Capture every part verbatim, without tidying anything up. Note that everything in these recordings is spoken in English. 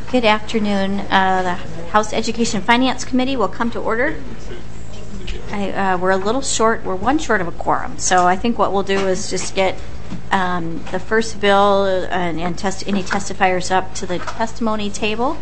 Good afternoon. Uh, the House Education Finance Committee will come to order. I, uh, we're a little short. We're one short of a quorum. So I think what we'll do is just get um, the first bill and, and test any testifiers up to the testimony table.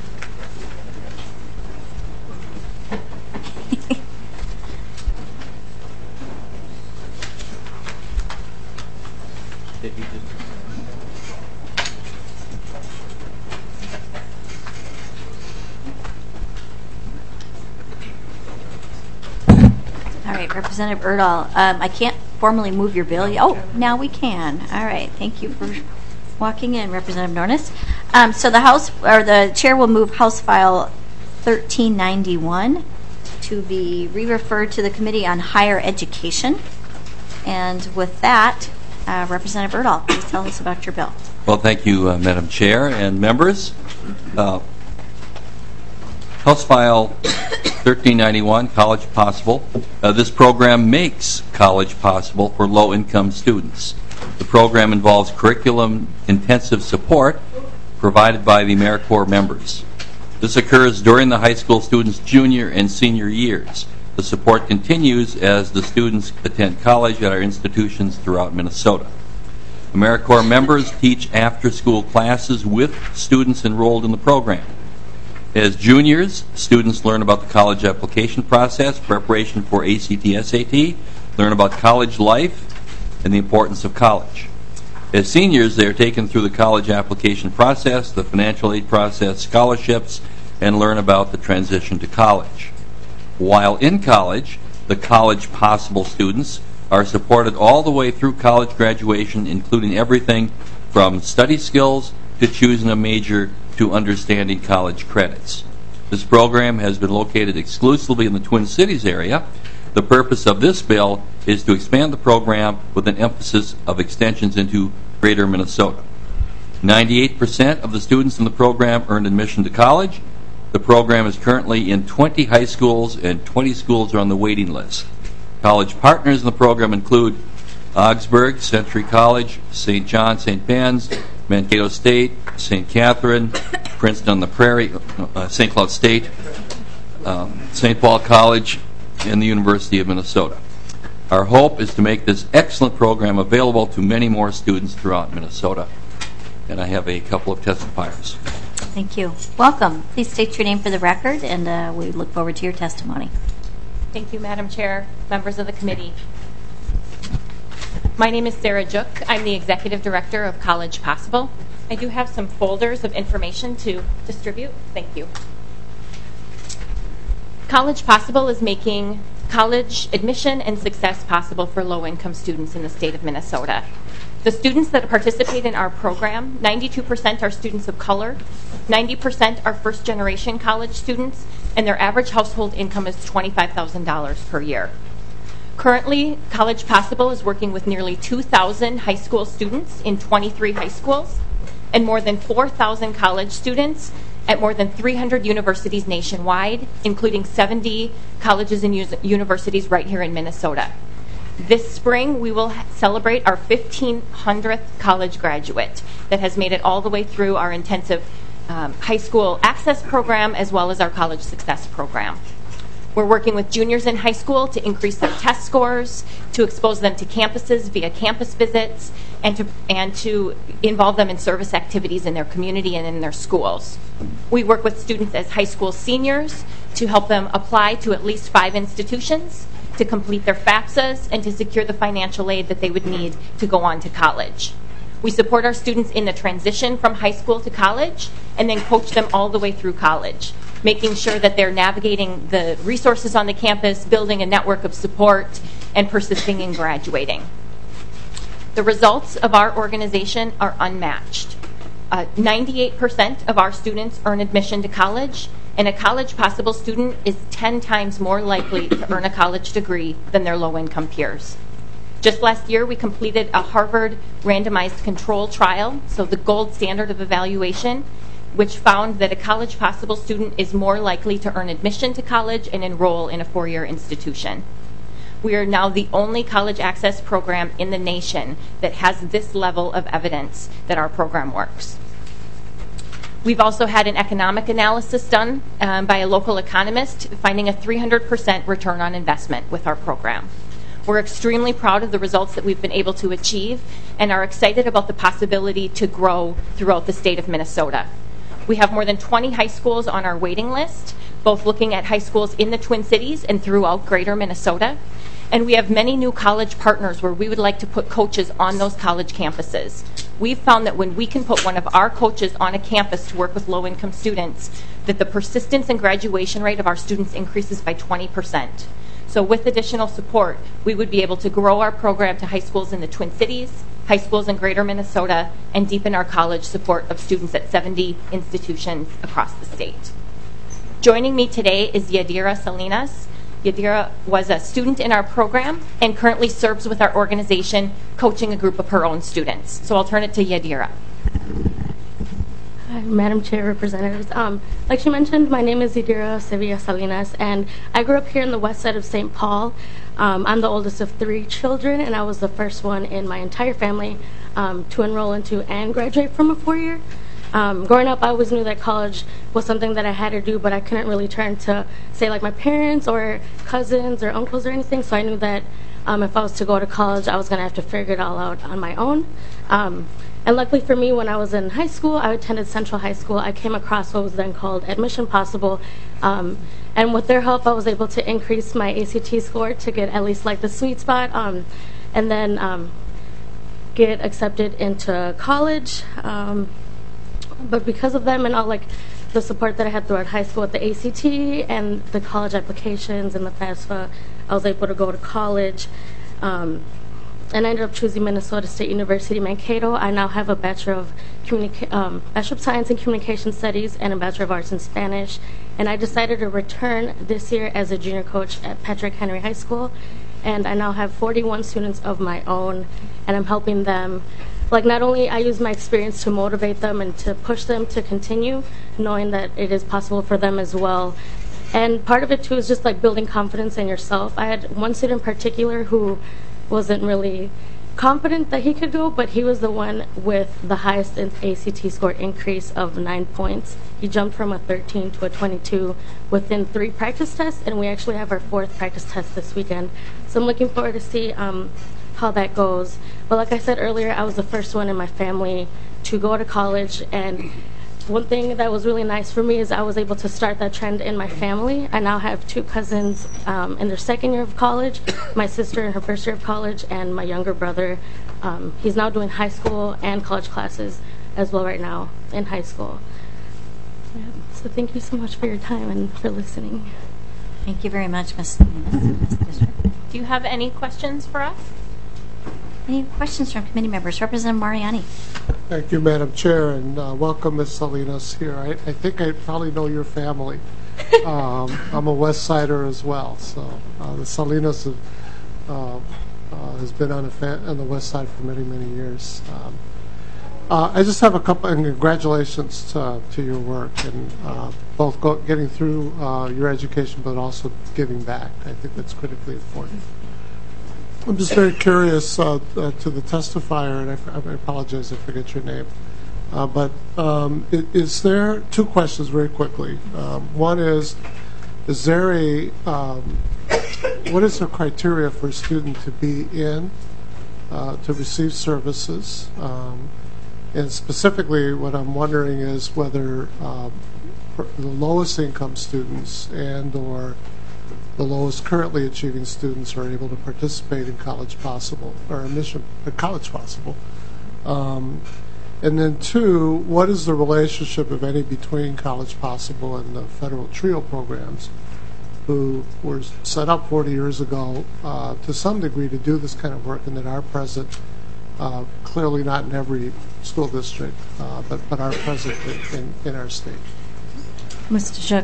All right, Representative Erdahl, um, I can't formally move your bill. Oh, now we can. All right, thank you for walking in, Representative Nornes. Um, so the House, or the Chair will move House File thirteen ninety-one to be re-referred to the Committee on Higher Education. And with that, uh, Representative Erdahl, please tell us about your bill. Well, thank you, uh, Madam Chair and members. Uh, House File thirteen ninety-one, College Possible. Uh, this program makes college possible for low-income students. The program involves curriculum-intensive support provided by the AmeriCorps members. This occurs during the high school students' junior and senior years. The support continues as the students attend college at our institutions throughout Minnesota. AmeriCorps members teach after-school classes with students enrolled in the program. As juniors, students learn about the college application process, preparation for A C T S A T, learn about college life, and the importance of college. As seniors, they are taken through the college application process, the financial aid process, scholarships, and learn about the transition to college. While in college, the College Possible students are supported all the way through college graduation, including everything from study skills to choosing a major to understanding college credits. This program has been located exclusively in the Twin Cities area. The purpose of this bill is to expand the program with an emphasis of extensions into greater Minnesota. ninety-eight percent of the students in the program earned admission to college. The program is currently in twenty high schools and twenty schools are on the waiting list. College partners in the program include Augsburg, Century College, Saint John, Saint Ben's, Mankato State, Saint Catherine, Princeton on the Prairie, uh, Saint Cloud State, um, Saint Paul College, and the University of Minnesota. Our hope is to make this excellent program available to many more students throughout Minnesota. And I have a couple of testifiers. Thank you. Welcome. Please state your name for the record, and uh, we look forward to your testimony. Thank you, Madam Chair, members of the committee. My name is Sarah Juk. I'm the Executive Director of College Possible. I do have some folders of information to distribute. Thank you. College Possible is making college admission and success possible for low-income students in the state of Minnesota. The students that participate in our program, ninety-two percent are students of color, ninety percent are first-generation college students, and their average household income is twenty-five thousand dollars per year. Currently, College Possible is working with nearly two thousand high school students in twenty-three high schools and more than four thousand college students at more than three hundred universities nationwide, including seventy colleges and universities right here in Minnesota. This spring, we will celebrate our fifteen hundredth college graduate that has made it all the way through our intensive um, high school access program as well as our college success program. We're working with juniors in high school to increase their test scores, to expose them to campuses via campus visits, and to, and to involve them in service activities in their community and in their schools. We work with students as high school seniors to help them apply to at least five institutions, to complete their FAFSAs, and to secure the financial aid that they would need to go on to college. We support our students in the transition from high school to college and then coach them all the way through college, making sure that they're navigating the resources on the campus, building a network of support, and persisting in graduating. The results of our organization are unmatched. Uh, ninety-eight percent of our students earn admission to college, and a College Possible student is ten times more likely to earn a college degree than their low-income peers. Just last year, we completed a Harvard randomized control trial, so the gold standard of evaluation, which found that a College Possible student is more likely to earn admission to college and enroll in a four-year institution. We are now the only college access program in the nation that has this level of evidence that our program works. We've also had an economic analysis done um, by a local economist, finding a three hundred percent return on investment with our program. We're extremely proud of the results that we've been able to achieve and are excited about the possibility to grow throughout the state of Minnesota. We have more than twenty high schools on our waiting list, both looking at high schools in the Twin Cities and throughout greater Minnesota. And we have many new college partners where we would like to put coaches on those college campuses. We've found that when we can put one of our coaches on a campus to work with low-income students, that the persistence and graduation rate of our students increases by twenty percent. So with additional support, we would be able to grow our program to high schools in the Twin Cities, high schools in greater Minnesota, and deepen our college support of students at seventy institutions across the state. Joining me today is Yadira Salinas. Yadira was a student in our program and currently serves with our organization, coaching a group of her own students. So I'll turn it to Yadira. Hi, Madam Chair, representatives. Um, like she mentioned, my name is Yadira Sevilla Salinas, and I grew up here in the west side of Saint Paul. Um, I'm the oldest of three children, and I was the first one in my entire family um, to enroll into and graduate from a four-year. Um, growing up, I always knew that college was something that I had to do, but I couldn't really turn to, say, like my parents or cousins or uncles or anything, so I knew that um, if I was to go to college, I was going to have to figure it all out on my own. Um, and luckily for me, when I was in high school, I attended Central High School. I came across what was then called Admission Possible, um, and with their help, I was able to increase my A C T score to get at least like the sweet spot, um, and then um, get accepted into college. Um, But because of them and all like the support that I had throughout high school with the A C T and the college applications and the FAFSA, I was able to go to college. Um, and I ended up choosing Minnesota State University Mankato. I now have a Bachelor of Communica- um, Bachelor of Science in Communication Studies and a Bachelor of Arts in Spanish. And I decided to return this year as a junior coach at Patrick Henry High School. And I now have forty-one students of my own, and I'm helping them. Like, not only I use my experience to motivate them and to push them to continue, knowing that it is possible for them as well. And part of it, too, is just, like, building confidence in yourself. I had one student in particular who wasn't really confident that he could go, but he was the one with the highest A C T score increase of nine points. He jumped from a thirteen to a twenty-two within three practice tests, and we actually have our fourth practice test this weekend. So I'm looking forward to see um, how that goes. But like I said earlier, I was the first one in my family to go to college, and one thing that was really nice for me is I was able to start that trend in my family. I now have two cousins um, in their second year of college, my sister in her first year of college, and my younger brother. Um, he's now doing high school and college classes as well right now in high school. Yeah, so thank you so much for your time and for listening. Thank you very much, Miz Salinas. Do you have any questions for us? Any questions from committee members? Representative Mariani. Thank you, Madam Chair, and uh, welcome, Miz Salinas here. I, I think I probably know your family. Um, I'm a West Sider as well, so uh, the Salinas have, uh, uh, has been on, a fa- on the West Side for many, many years. Um, uh, I just have a couple, and congratulations to, to your work, and uh, both go, getting through uh, your education, but also giving back. I think that's critically important. I'm just very curious uh, uh, to the testifier, and I, I apologize, I forget your name. Uh, but um, is, is there two questions very quickly? Um, one is, is there a um, what is the criteria for a student to be in uh, to receive services? Um, and specifically, what I'm wondering is whether um, the lowest income students and or the lowest currently achieving students are able to participate in College Possible, or Admission uh, College Possible. Um, and then two, what is the relationship, if any, between College Possible and the federal TRIO programs, who were set up forty years ago uh, to some degree to do this kind of work, and that are present, uh, clearly not in every school district, uh, but, but are present in, in our state. Mister Shook.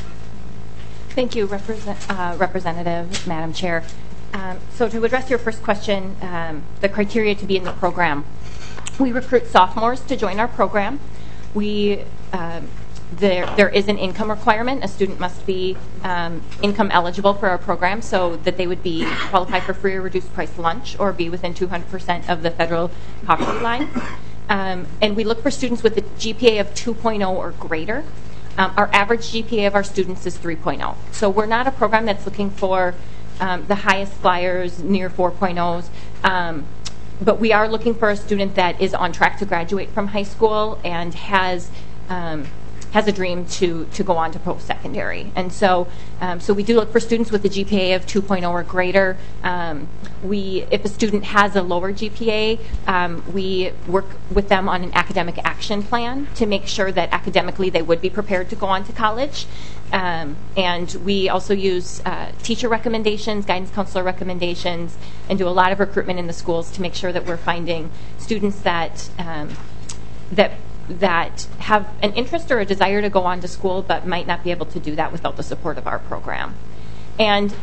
Thank you, Represent, uh, Representative, Madam Chair. Um, so to address your first question, um, the criteria to be in the program, we recruit sophomores to join our program. We um, there there is an income requirement. A student must be um, income eligible for our program, so that they would be qualify for free or reduced price lunch or be within two hundred percent of the federal poverty line. Um, and we look for students with a G P A of two point oh or greater. Um, our average G P A of our students is three point oh. So we're not a program that's looking for um, the highest flyers, near four point ohs. Um, but we are looking for a student that is on track to graduate from high school and has um, has a dream to to go on to post-secondary. And so um, so we do look for students with a G P A of two point oh or greater. Um, we, if a student has a lower G P A, um, we work with them on an academic action plan to make sure that academically they would be prepared to go on to college. Um, and we also use uh, teacher recommendations, guidance counselor recommendations, and do a lot of recruitment in the schools to make sure that we're finding students that um, that that have an interest or a desire to go on to school but might not be able to do that without the support of our program. And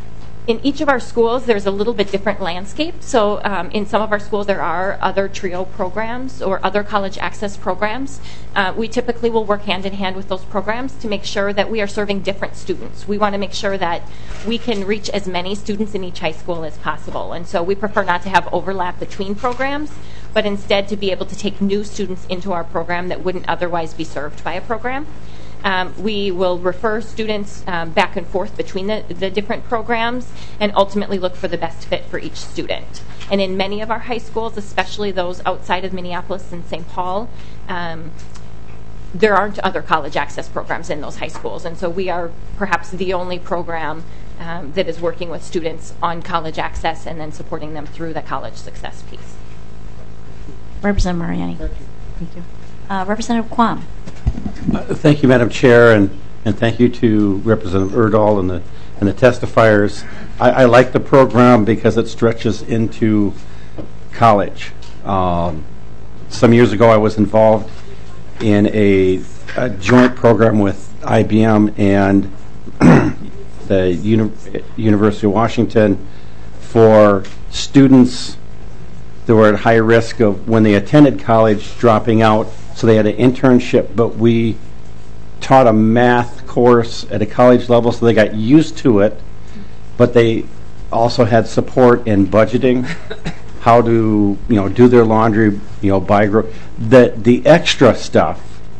in each of our schools, there's a little bit different landscape. So um, in some of our schools, there are other TRIO programs or other college access programs. Uh, we typically will work hand in hand with those programs to make sure that we are serving different students. We want to make sure that we can reach as many students in each high school as possible. And so we prefer not to have overlap between programs, but instead to be able to take new students into our program that wouldn't otherwise be served by a program. Um, we will refer students um, back and forth between the, the different programs and ultimately look for the best fit for each student. And in many of our high schools, especially those outside of Minneapolis and Saint Paul, um, there aren't other college access programs in those high schools. And so we are perhaps the only program um, that is working with students on college access and then supporting them through the college success piece. Representative Mariani. Thank you. Thank you. Uh, Representative Quam. Uh, Thank you, Madam Chair, and, and thank you to Representative Erdahl and the and the testifiers. I, I like the program because it stretches into college. Um, some years ago, I was involved in a, a joint program with I B M and the Uni- University of Washington for students that were at high risk of, when they attended college, dropping out. So they had an internship, but we taught a math course at a college level, so they got used to it, but they also had support in budgeting, how to, you know, do their laundry, you know, buy gro- the the extra stuff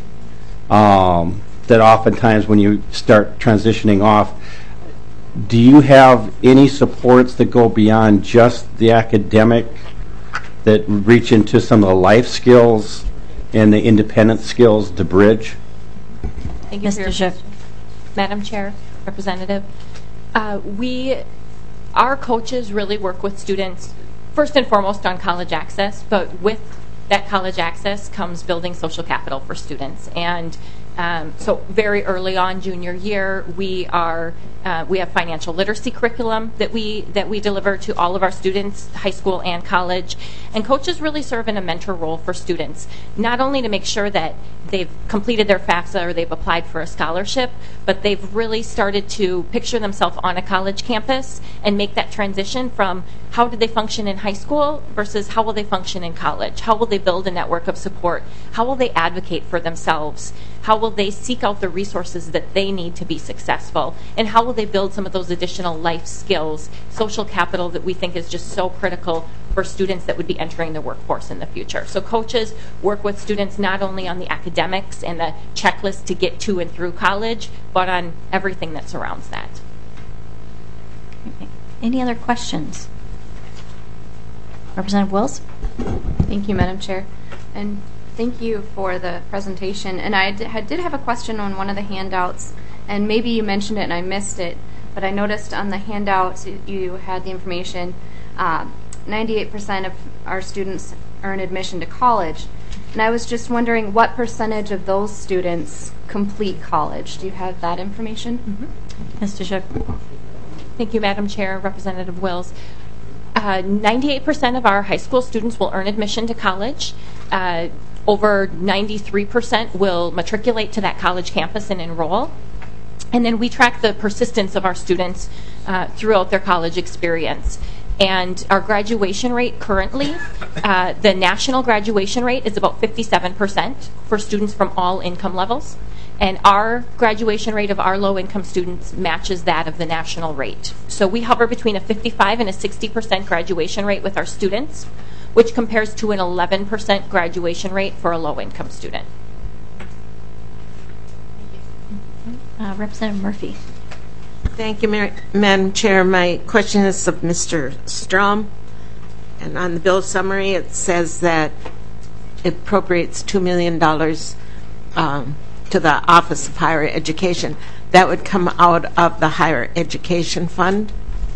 um, that oftentimes when you start transitioning off. Do you have any supports that go beyond just the academic, that reach into some of the life skills and the independent skills to bridge? Thank you for your Mister Schiff. question. Madam Chair, Representative, uh, we, our coaches really work with students first and foremost on college access, but with that college access comes building social capital for students. And um, so very early on, junior year, we are uh, we have financial literacy curriculum that we that we deliver to all of our students, high school and college. And coaches really serve in a mentor role for students, not only to make sure that they've completed their FAFSA or they've applied for a scholarship, but they've really started to picture themselves on a college campus and make that transition from how did they function in high school versus how will they function in college? How will they build a network of support? How will they advocate for themselves? How will they seek out the resources that they need to be successful? And how will they build some of those additional life skills, social capital that we think is just so critical for students that would be entering the workforce in the future? So coaches work with students not only on the academics and the checklist to get to and through college, but on everything that surrounds that. Any other questions? Representative Wills? Thank you, Madam Chair. And thank you for the presentation. And I did, I did have a question on one of the handouts, and maybe you mentioned it and I missed it, but I noticed on the handouts you had the information, uh, ninety-eight percent of our students earn admission to college. And I was just wondering what percentage of those students complete college. Do you have that information? Mm-hmm. Mister Schiff? Thank you, Madam Chair, Representative Wills. Uh, ninety-eight percent of our high school students will earn admission to college. Uh, over ninety-three percent will matriculate to that college campus and enroll. And then we track the persistence of our students uh, throughout their college experience. And our graduation rate currently, uh, the national graduation rate is about fifty-seven percent for students from all income levels. And our graduation rate of our low-income students matches that of the national rate. So we hover between a fifty-five and a sixty percent graduation rate with our students. which compares to an eleven percent graduation rate for a low-income student. Uh, Representative Murphy. Thank you, Mar- Madam Chair. My question is of Mister Strom. And on the bill summary, it says that it appropriates two million dollars um, to the Office of Higher Education. That would come out of the Higher Education Fund?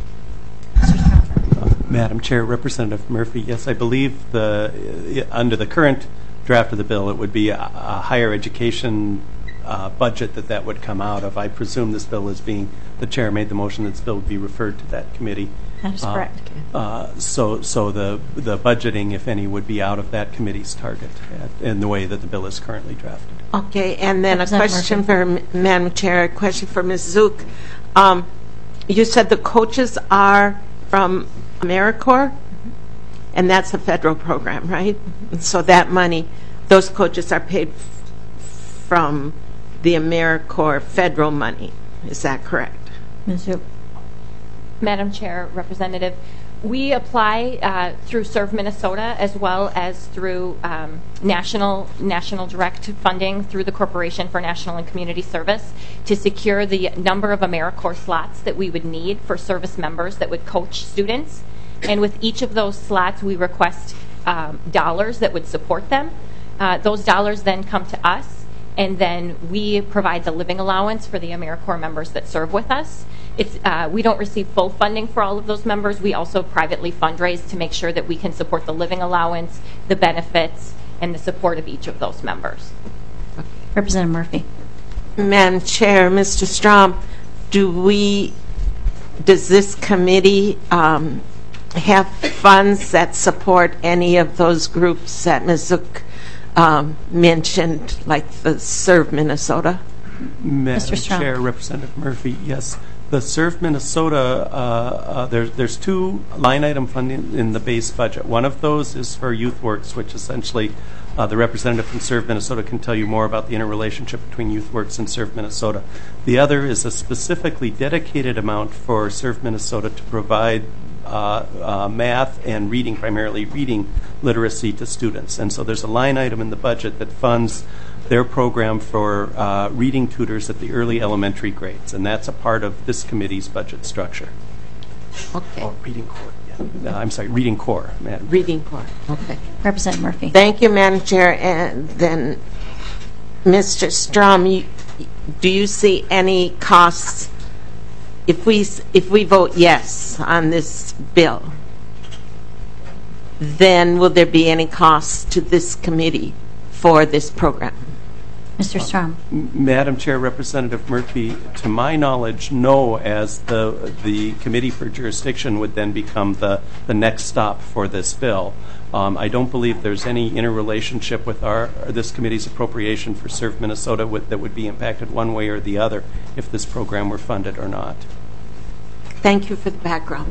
Madam Chair, Representative Murphy, yes, I believe the uh, under the current draft of the bill, it would be a, a higher education uh, budget that that would come out of. I presume this bill is being, the chair made the motion that this bill would be referred to that committee. That is Uh, correct. Uh, so, so the the budgeting, if any, would be out of that committee's target at, in the way that the bill is currently drafted. Okay, and then a Representative question Murphy. for M- Madam Chair, a question for Miz Zook. Um, you said the coaches are from AmeriCorps, and that's a federal program, right? And so that money, those coaches are paid f- from the AmeriCorps federal money. Is that correct? Miz Zook. Madam Chair, Representative, we apply uh, through Serve Minnesota as well as through um, national national direct funding through the Corporation for National and Community Service to secure the number of AmeriCorps slots that we would need for service members that would coach students. And with each of those slots, we request um, dollars that would support them. Uh, those dollars then come to us, and then we provide the living allowance for the AmeriCorps members that serve with us. It's, uh, we don't receive full funding for all of those members. We also privately fundraise to make sure that we can support the living allowance, the benefits, and the support of each of those members. Representative Murphy. Madam Chair, Mister Strom, do we, does this committee um, have funds that support any of those groups that Miz Zook um, mentioned, like the Serve Minnesota? Madam Strom. Chair, Representative Murphy, yes. The Serve Minnesota, uh, uh, there, there's two line item funding in the base budget. One of those is for YouthWorks, which essentially uh, the representative from Serve Minnesota can tell you more about the interrelationship between YouthWorks and Serve Minnesota. The other is a specifically dedicated amount for Serve Minnesota to provide uh, uh, math and reading, primarily reading literacy to students. And so there's a line item in the budget that funds their program for uh, reading tutors at the early elementary grades, and that's a part of this committee's budget structure. Okay. Oh, reading core. Yeah. Uh, I'm sorry, reading core, Madam. Reading Corps. Okay. Representative Murphy. Thank you, Madam Chair. And then, Mister Strom, you, do you see any costs if we if we vote yes on this bill? Then will there be any costs to this committee for this program? Mister Strom. Madam Chair, Representative Murphy, to my knowledge, no, as the the Committee for Jurisdiction would then become the, the next stop for this bill. Um, I don't believe there's any interrelationship with our this committee's appropriation for Serve Minnesota with, that would be impacted one way or the other if this program were funded or not. Thank you for the background.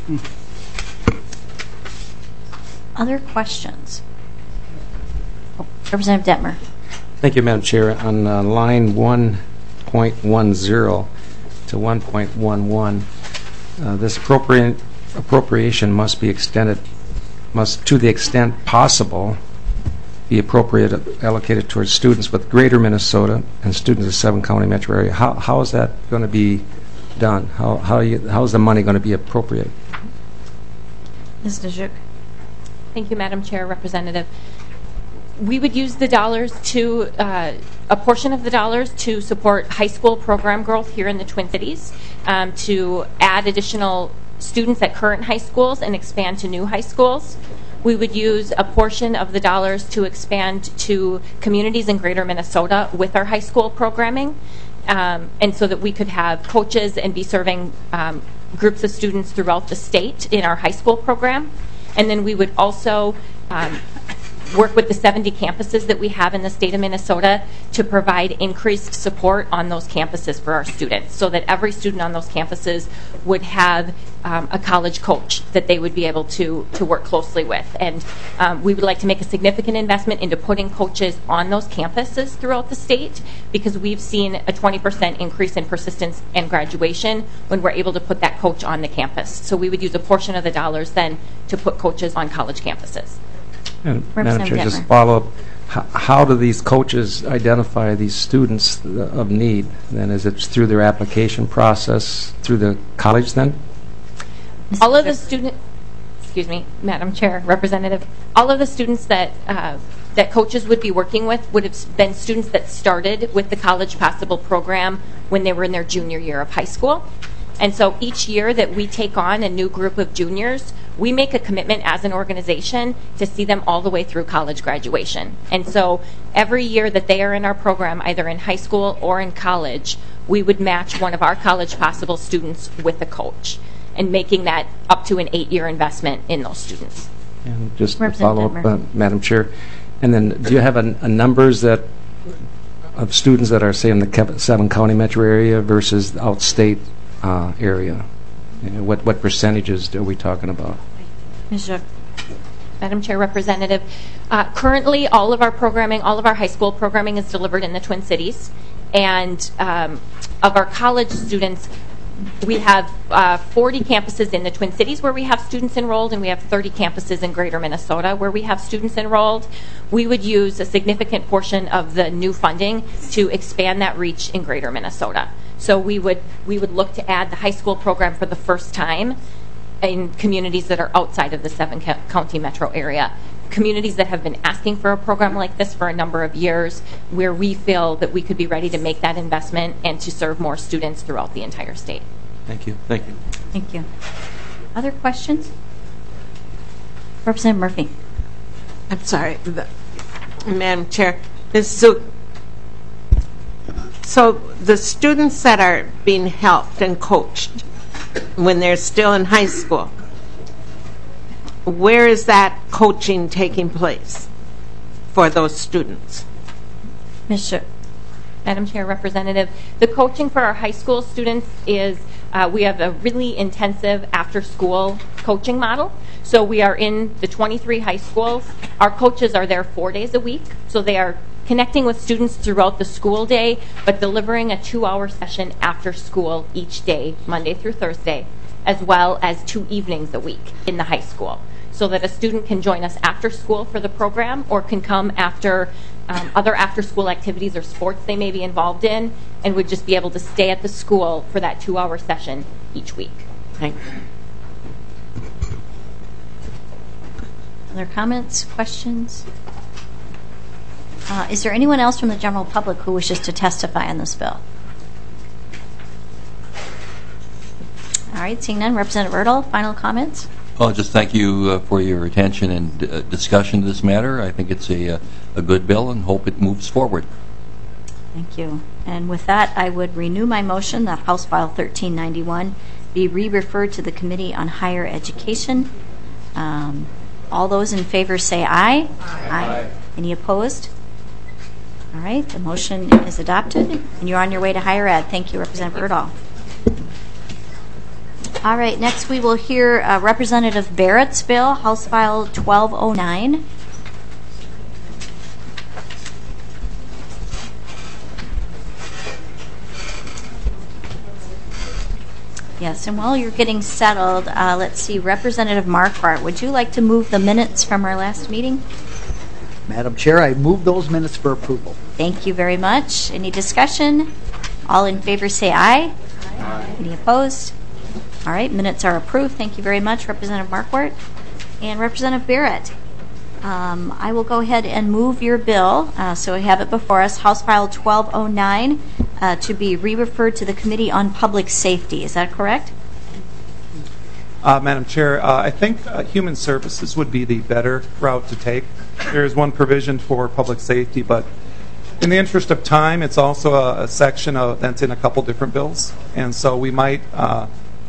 Other questions? Oh, Representative Detmer. Thank you, Madam Chair. On uh, line one point one zero to one point one one, uh, this appropriate appropriation must be extended, must, to the extent possible, be appropriate allocated towards students with Greater Minnesota and students of seven county metro area. How how is that going to be done? How how you, how is the money going to be appropriate? Miz Dejuk. Thank you, Madam Chair, Representative. We would use the dollars to, uh, a portion of the dollars to support high school program growth here in the Twin Cities, um, to add additional students at current high schools and expand to new high schools. We would use a portion of the dollars to expand to communities in Greater Minnesota with our high school programming, um, and so that we could have coaches and be serving um, groups of students throughout the state in our high school program. And then we would also um, work with the seventy campuses that we have in the state of Minnesota to provide increased support on those campuses for our students, so that every student on those campuses would have um, a college coach that they would be able to, to work closely with. And um, we would like to make a significant investment into putting coaches on those campuses throughout the state, because we've seen a twenty percent increase in persistence and graduation when we're able to put that coach on the campus. So we would use a portion of the dollars then to put coaches on college campuses. And Madam Chair, just follow up. How, how do these coaches identify these students of need? Then is it through their application process through the college? Then all of the student, excuse me, Madam Chair, Representative, all of the students that uh, that coaches would be working with would have been students that started with the College Possible program when they were in their junior year of high school. And so each year that we take on a new group of juniors, we make a commitment as an organization to see them all the way through college graduation. And so every year that they are in our program, either in high school or in college, we would match one of our College Possible students with a coach, and making that up to an eight-year investment in those students. And just to follow up, uh, Madam Chair, and then do you have a, a numbers that of students that are, say, in the seven county metro area versus the outstate uh, area? You know, what what percentages are we talking about? Miz Madam Chair, Representative, uh, currently all of our programming, all of our high school programming is delivered in the Twin Cities, and um, of our college students, we have uh, forty campuses in the Twin Cities where we have students enrolled, and we have thirty campuses in Greater Minnesota where we have students enrolled. We would use a significant portion of the new funding to expand that reach in Greater Minnesota. So we would we would look to add the high school program for the first time in communities that are outside of the seven county metro area. Communities that have been asking for a program like this for a number of years, where we feel that we could be ready to make that investment and to serve more students throughout the entire state. Thank you. Thank you. Thank you. Other questions? Representative Murphy. I'm sorry, the, Madam Chair. Miz Zook, so the students that are being helped and coached when they're still in high school, where is that coaching taking place for those students? Miz Madam Chair, Representative, the coaching for our high school students is uh, we have a really intensive after-school coaching model. So we are in the twenty-three high schools. Our coaches are there four days a week, so they are connecting with students throughout the school day, but delivering a two-hour session after school each day, Monday through Thursday, as well as two evenings a week in the high school, so that a student can join us after school for the program, or can come after um, other after-school activities or sports they may be involved in, and would just be able to stay at the school for that two-hour session each week. Thanks. Other comments, questions? Uh, is there anyone else from the general public who wishes to testify on this bill? All right, seeing none, Representative Erdahl, final comments? Well, just thank you uh, for your attention and uh, discussion of this matter. I think it's a, uh, a good bill and hope it moves forward. Thank you. And with that, I would renew my motion that House File thirteen ninety-one be re-referred to the Committee on Higher Education. Um, all those in favor say aye. Aye. Aye. Any opposed? All right, the motion is adopted, and you're on your way to higher ed. Thank you, Representative Erdahl. All right, next we will hear uh, Representative Barrett's bill, House File twelve oh nine. Yes, and while you're getting settled, uh, let's see, Representative Marquardt, would you like to move the minutes from our last meeting? Madam Chair, I move those minutes for approval. Thank you very much. Any discussion? All in favor say aye. Aye. Any opposed? All right, minutes are approved. Thank you very much, Representative Marquardt. And Representative Barrett, um, I will go ahead and move your bill, uh, so we have it before us, House File twelve oh nine, uh, to be re-referred to the Committee on Public Safety. Is that correct? Uh, Madam Chair, uh, I think uh, Human Services would be the better route to take. There is one provision for public safety, but in the interest of time, it's also a, a section of, that's in a couple different bills, and so we might uh,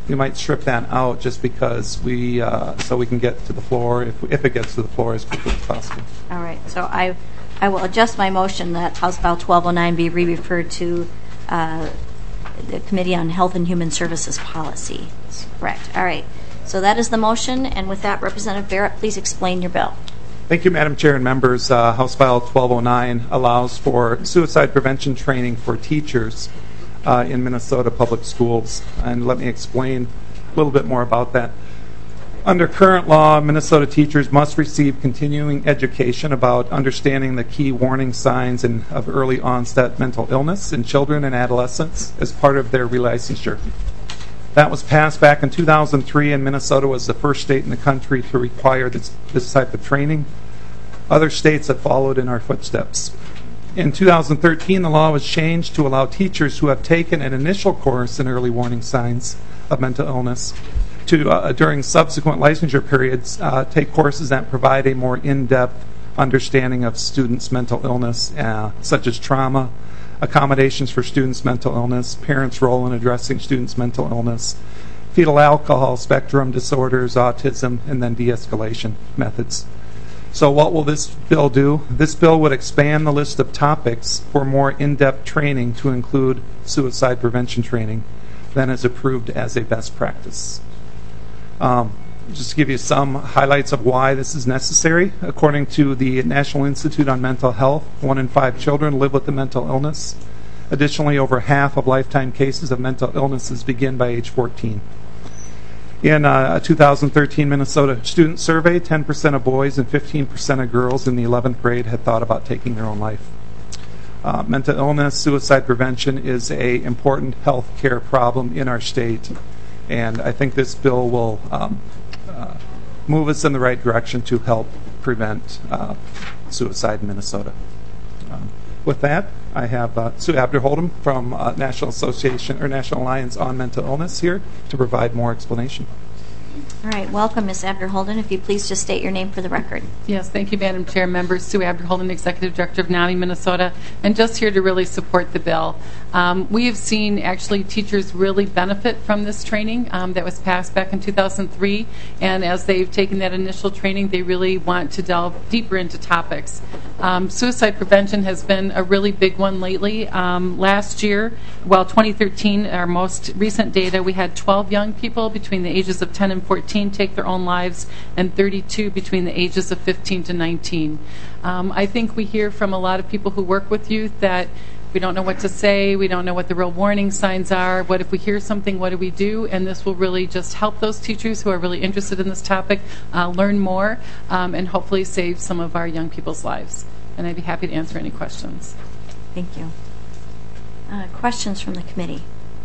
we might strip that out just because we, uh, so we can get to the floor, if, if it gets to the floor as quickly as possible. All right, so I, I will adjust my motion that House File twelve oh nine be re-referred to uh, the Committee on Health and Human Services Policy. That's correct. All right, so that is the motion, and with that, Representative Barrett, please explain your bill. Thank you, Madam Chair and members. Uh, House File twelve oh nine allows for suicide prevention training for teachers uh, in Minnesota public schools. And let me explain a little bit more about that. Under current law, Minnesota teachers must receive continuing education about understanding the key warning signs and of early onset mental illness in children and adolescents as part of their relicensure. That was passed back in two thousand three, and Minnesota was the first state in the country to require this, this type of training. Other states have followed in our footsteps. In two thousand thirteen, the law was changed to allow teachers who have taken an initial course in early warning signs of mental illness to, uh, during subsequent licensure periods, uh, take courses that provide a more in-depth understanding of students' mental illness, uh, such as trauma, accommodations for students' mental illness, parents' role in addressing students' mental illness, fetal alcohol spectrum disorders, autism, and then de-escalation methods. So what will this bill do? This bill would expand the list of topics for more in-depth training to include suicide prevention training than is approved as a best practice. Um, just to give you some highlights of why this is necessary. According to the National Institute on Mental Health, one in five children live with a mental illness. Additionally, over half of lifetime cases of mental illnesses begin by age fourteen. In uh, a two thousand thirteen Minnesota student survey, ten percent of boys and fifteen percent of girls in the eleventh grade had thought about taking their own life. Uh, mental illness, suicide prevention is an important health care problem in our state, and I think this bill will um, uh, move us in the right direction to help prevent uh, suicide in Minnesota. Um, with that, I have uh, Sue Abderholdem from uh, National Association or National Alliance on Mental Illness here to provide more explanation. All right, welcome, Miz Abderholden. If you please just state your name for the record. Yes, thank you, Madam Chair. Members, Sue Abderholden, Executive Director of NAMI Minnesota, and just here to really support the bill. Um, we have seen actually teachers really benefit from this training um, that was passed back in two thousand three, and as they've taken that initial training, they really want to delve deeper into topics. Um, suicide prevention has been a really big one lately. Um, last year, well, twenty thirteen, our most recent data, we had twelve young people between the ages of ten and fourteen take their own lives, and thirty-two between the ages of fifteen to nineteen. Um, I think we hear from a lot of people who work with youth that we don't know what to say, we don't know what the real warning signs are, what if we hear something, what do we do? And this will really just help those teachers who are really interested in this topic uh, learn more um, and hopefully save some of our young people's lives. And I'd be happy to answer any questions. Thank you. Uh, questions from the committee?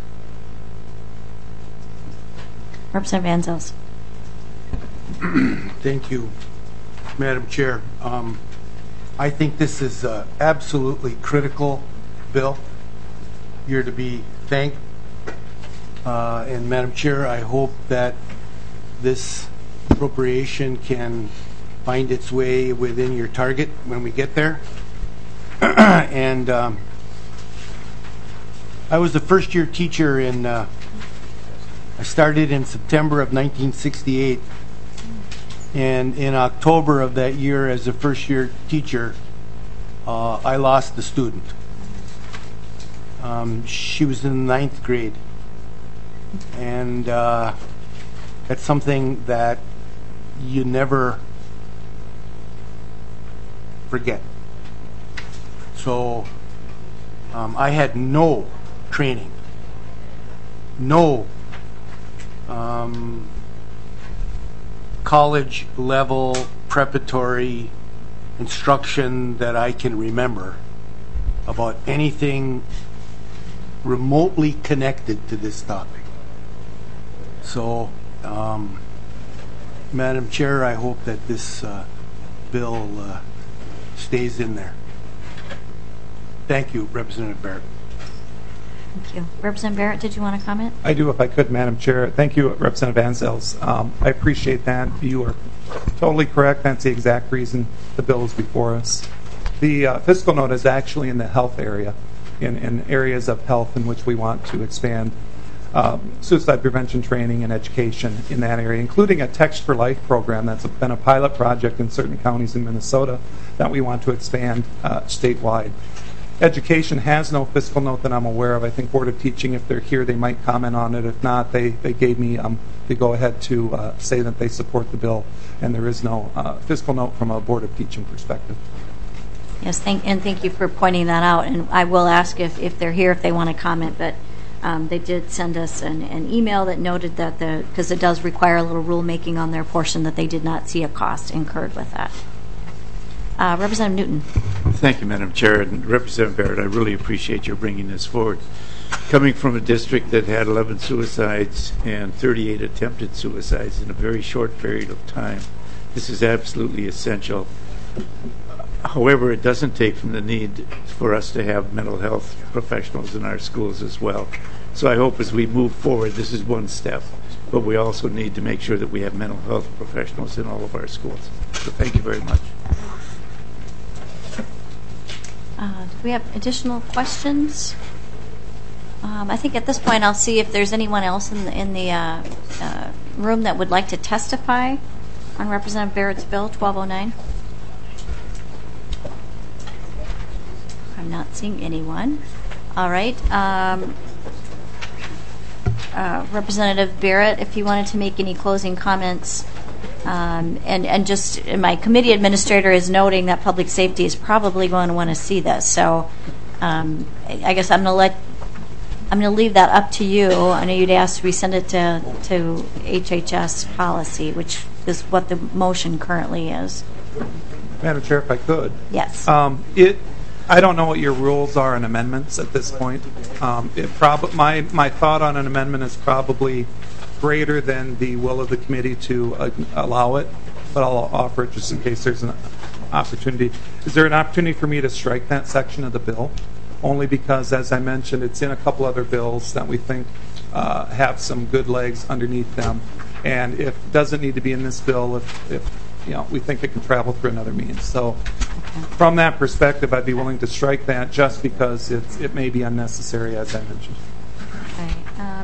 Representative Van Zels. Thank you, Madam Chair. Um, I think this is an absolutely critical bill. You're to be thanked. Uh, and Madam Chair, I hope that this appropriation can find its way within your target when we get there. and um, I was a first year teacher in, uh, I started in September of nineteen sixty-eight. And in October of that year, as a first-year teacher, uh, I lost a student. Um, she was in the ninth grade. And uh, that's something that you never forget. So um, I had no training, no um, college level preparatory instruction that I can remember about anything remotely connected to this topic. So, um, Madam Chair, I hope that this uh, bill uh, stays in there. Thank you, Representative Barrett. Thank you. Representative Barrett, did you want to comment? I do, if I could, Madam Chair. Thank you, Representative Van Zels. Um, I appreciate that. You are totally correct. That's the exact reason the bill is before us. The uh, fiscal note is actually in the health area, in, in areas of health in which we want to expand um, suicide prevention training and education in that area, including a Text for Life program that's been a pilot project in certain counties in Minnesota that we want to expand uh, statewide. Education has no fiscal note that I'm aware of. I think Board of Teaching, if they're here, they might comment on it. If not, they, they gave me um, the go-ahead to uh, say that they support the bill, and there is no uh, fiscal note from a Board of Teaching perspective. Yes, thank, and thank you for pointing that out. And I will ask if, if they're here, if they want to comment, but um, they did send us an, an email that noted that the, because it does require a little rulemaking on their portion, that they did not see a cost incurred with that. Uh, Representative Newton. Thank you, Madam Chair. And Representative Barrett, I really appreciate your bringing this forward. Coming from a district that had eleven suicides and thirty-eight attempted suicides in a very short period of time, this is absolutely essential. However, it doesn't take from the need for us to have mental health professionals in our schools as well. So I hope as we move forward, this is one step, but we also need to make sure that we have mental health professionals in all of our schools. So thank you very much. Uh, do we have additional questions? Um, I think at this point I'll see if there's anyone else in the, in the uh, uh, room that would like to testify on Representative Barrett's bill, twelve oh nine. I'm not seeing anyone. All right. Um, uh, Representative Barrett, if you wanted to make any closing comments. Um, and, and just my committee administrator is noting that public safety is probably going to want to see this. So um, I guess I'm going to let I'm going to leave that up to you. I know you'd asked we send it to to H H S policy, which is what the motion currently is. Madam Chair, if I could. Yes. Um, it. I don't know what your rules are on amendments at this point. Um, it prob- my my thought on an amendment is probably greater than the will of the committee to uh, allow it, but I'll offer it just in case there's an opportunity. Is there an opportunity for me to strike that section of the bill? Only because, as I mentioned, it's in a couple other bills that we think uh, have some good legs underneath them, and if it doesn't need to be in this bill, if, if you know, we think it can travel through another means. So, from that perspective, I'd be willing to strike that just because it's, it may be unnecessary, as I mentioned. Okay. Um,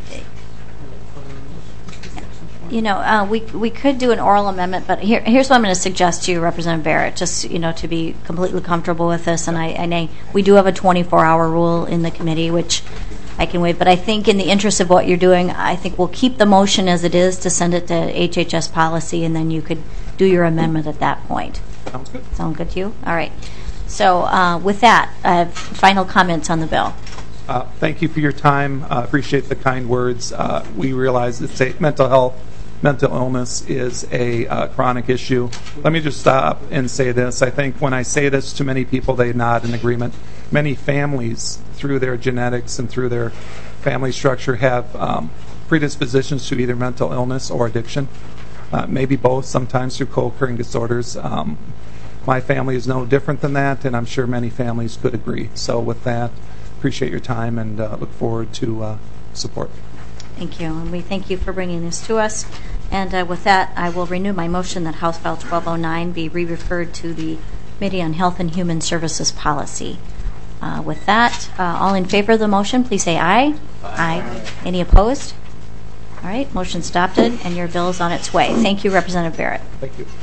You know, uh, we we could do an oral amendment, but here, here's what I'm going to suggest to you, Representative Barrett, just, you know, to be completely comfortable with this. And I, I know we do have a twenty-four hour rule in the committee, which I can waive. But I think in the interest of what you're doing, I think we'll keep the motion as it is to send it to H H S policy, and then you could do your amendment at that point. Sounds good. Sound good to you? All right. So uh, with that, uh, final comments on the bill. Uh, thank you for your time. Uh, appreciate the kind words. Uh, we realize it's a mental health. Mental illness is a uh, chronic issue. Let me just stop and say this. I think when I say this to many people, they nod in agreement. Many families, through their genetics and through their family structure, have um, predispositions to either mental illness or addiction, uh, maybe both, sometimes through co-occurring disorders. Um, my family is no different than that, and I'm sure many families could agree. So with that, appreciate your time and uh, look forward to uh, support. Thank you, and we thank you for bringing this to us. And uh, with that, I will renew my motion that House File twelve oh nine be re-referred to the Committee on Health and Human Services Policy. Uh, with that, uh, all in favor of the motion, please say aye. Aye. Aye. Any opposed? All right, motion's adopted, and your bill is on its way. Thank you, Representative Barrett. Thank you.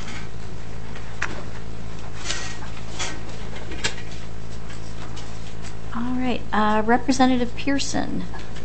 All right, uh, Representative Pearson.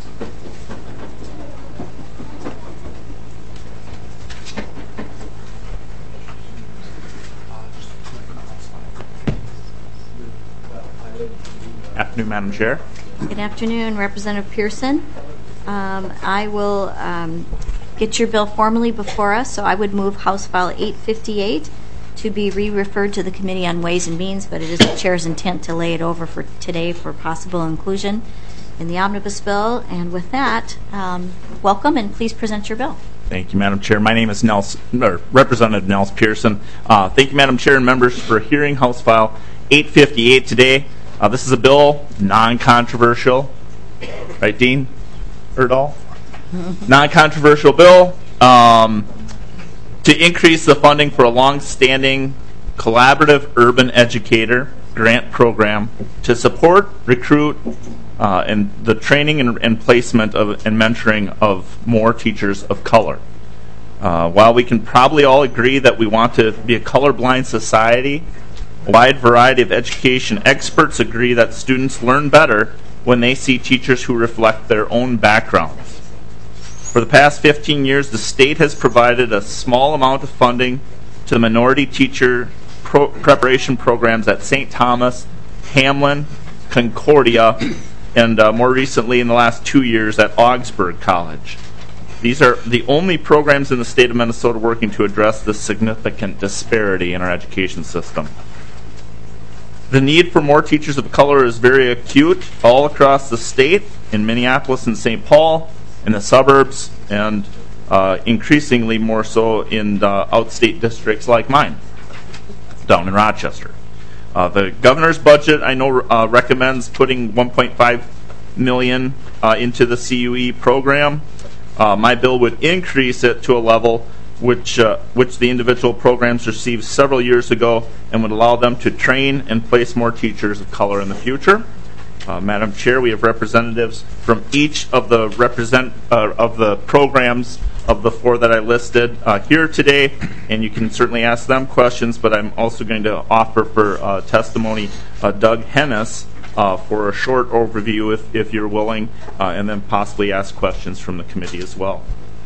Afternoon, Madam Chair. Good afternoon, Representative Pearson. Um, I will um, get your bill formally before us, so I would move House File eight fifty-eight to be re-referred to the Committee on Ways and Means, but it is the Chair's intent to lay it over for today for possible inclusion in the omnibus bill. And with that, um, welcome, and please present your bill. Thank you, Madam Chair. My name is Nels, or Representative Nels Pearson. Uh, thank you, Madam Chair and members, for hearing House File eight fifty-eight today. Uh, this is a bill, non-controversial, right, Dean Erdahl? Non-controversial bill um, to increase the funding for a long-standing collaborative urban educator grant program to support, recruit, uh, and the training and, and placement of and mentoring of more teachers of color. Uh, while we can probably all agree that we want to be a colorblind society, a wide variety of education experts agree that students learn better when they see teachers who reflect their own backgrounds. For the past fifteen years, the state has provided a small amount of funding to the minority teacher pro- preparation programs at Saint Thomas, Hamlin, Concordia, and uh, more recently in the last two years at Augsburg College. These are the only programs in the state of Minnesota working to address this significant disparity in our education system. The need for more teachers of color is very acute all across the state, in Minneapolis and Saint Paul, in the suburbs, and uh, increasingly more so in the outstate districts like mine, down in Rochester. Uh, the governor's budget, I know, uh, recommends putting one point five million dollars uh, into the C U E program. Uh, my bill would increase it to a level which uh, which the individual programs received several years ago and would allow them to train and place more teachers of color in the future. Uh, Madam Chair, we have representatives from each of the represent uh, of the programs of the four that I listed uh, here today, and you can certainly ask them questions, but I'm also going to offer for uh, testimony uh, Doug Hennis uh, for a short overview if, if you're willing, uh, and then possibly ask questions from the committee as well.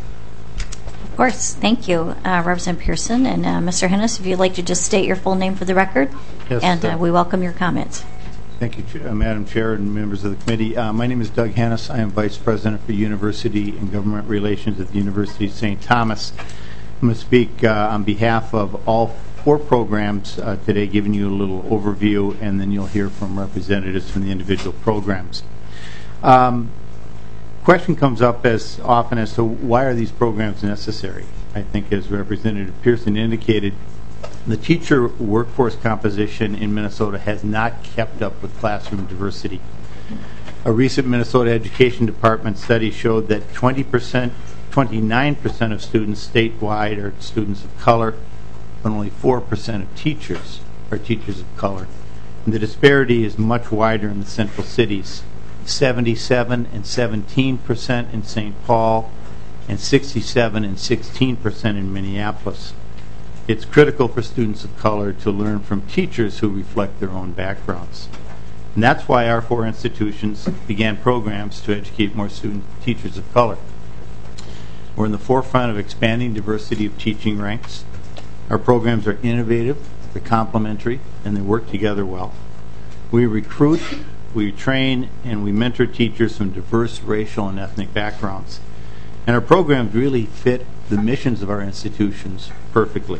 Of course. Thank you, uh, Representative Pearson. And uh, Mister Hennis, if you'd like to just state your full name for the record, yes, and uh, we welcome your comments. Thank you, uh, Madam Chair and members of the committee. Uh, my name is Doug Hennis. I am Vice President for University and Government Relations at the University of Saint Thomas. I'm going to speak uh, on behalf of all four programs uh, today, giving you a little overview, and then you'll hear from representatives from the individual programs. Um, question comes up as often as to why are these programs necessary? I think as Representative Pearson indicated, the teacher workforce composition in Minnesota has not kept up with classroom diversity. A recent Minnesota Education Department study showed that twenty percent, twenty-nine percent of students statewide are students of color, but only four percent of teachers are teachers of color. And the disparity is much wider in the central cities, seventy-seven and seventeen percent in Saint Paul, and sixty-seven and sixteen percent in Minneapolis. It's critical for students of color to learn from teachers who reflect their own backgrounds. And that's why our four institutions began programs to educate more student teachers of color. We're in the forefront of expanding diversity of teaching ranks. Our programs are innovative, they're complementary, and they work together well. We recruit, we train, and we mentor teachers from diverse racial and ethnic backgrounds. And our programs really fit the missions of our institutions perfectly.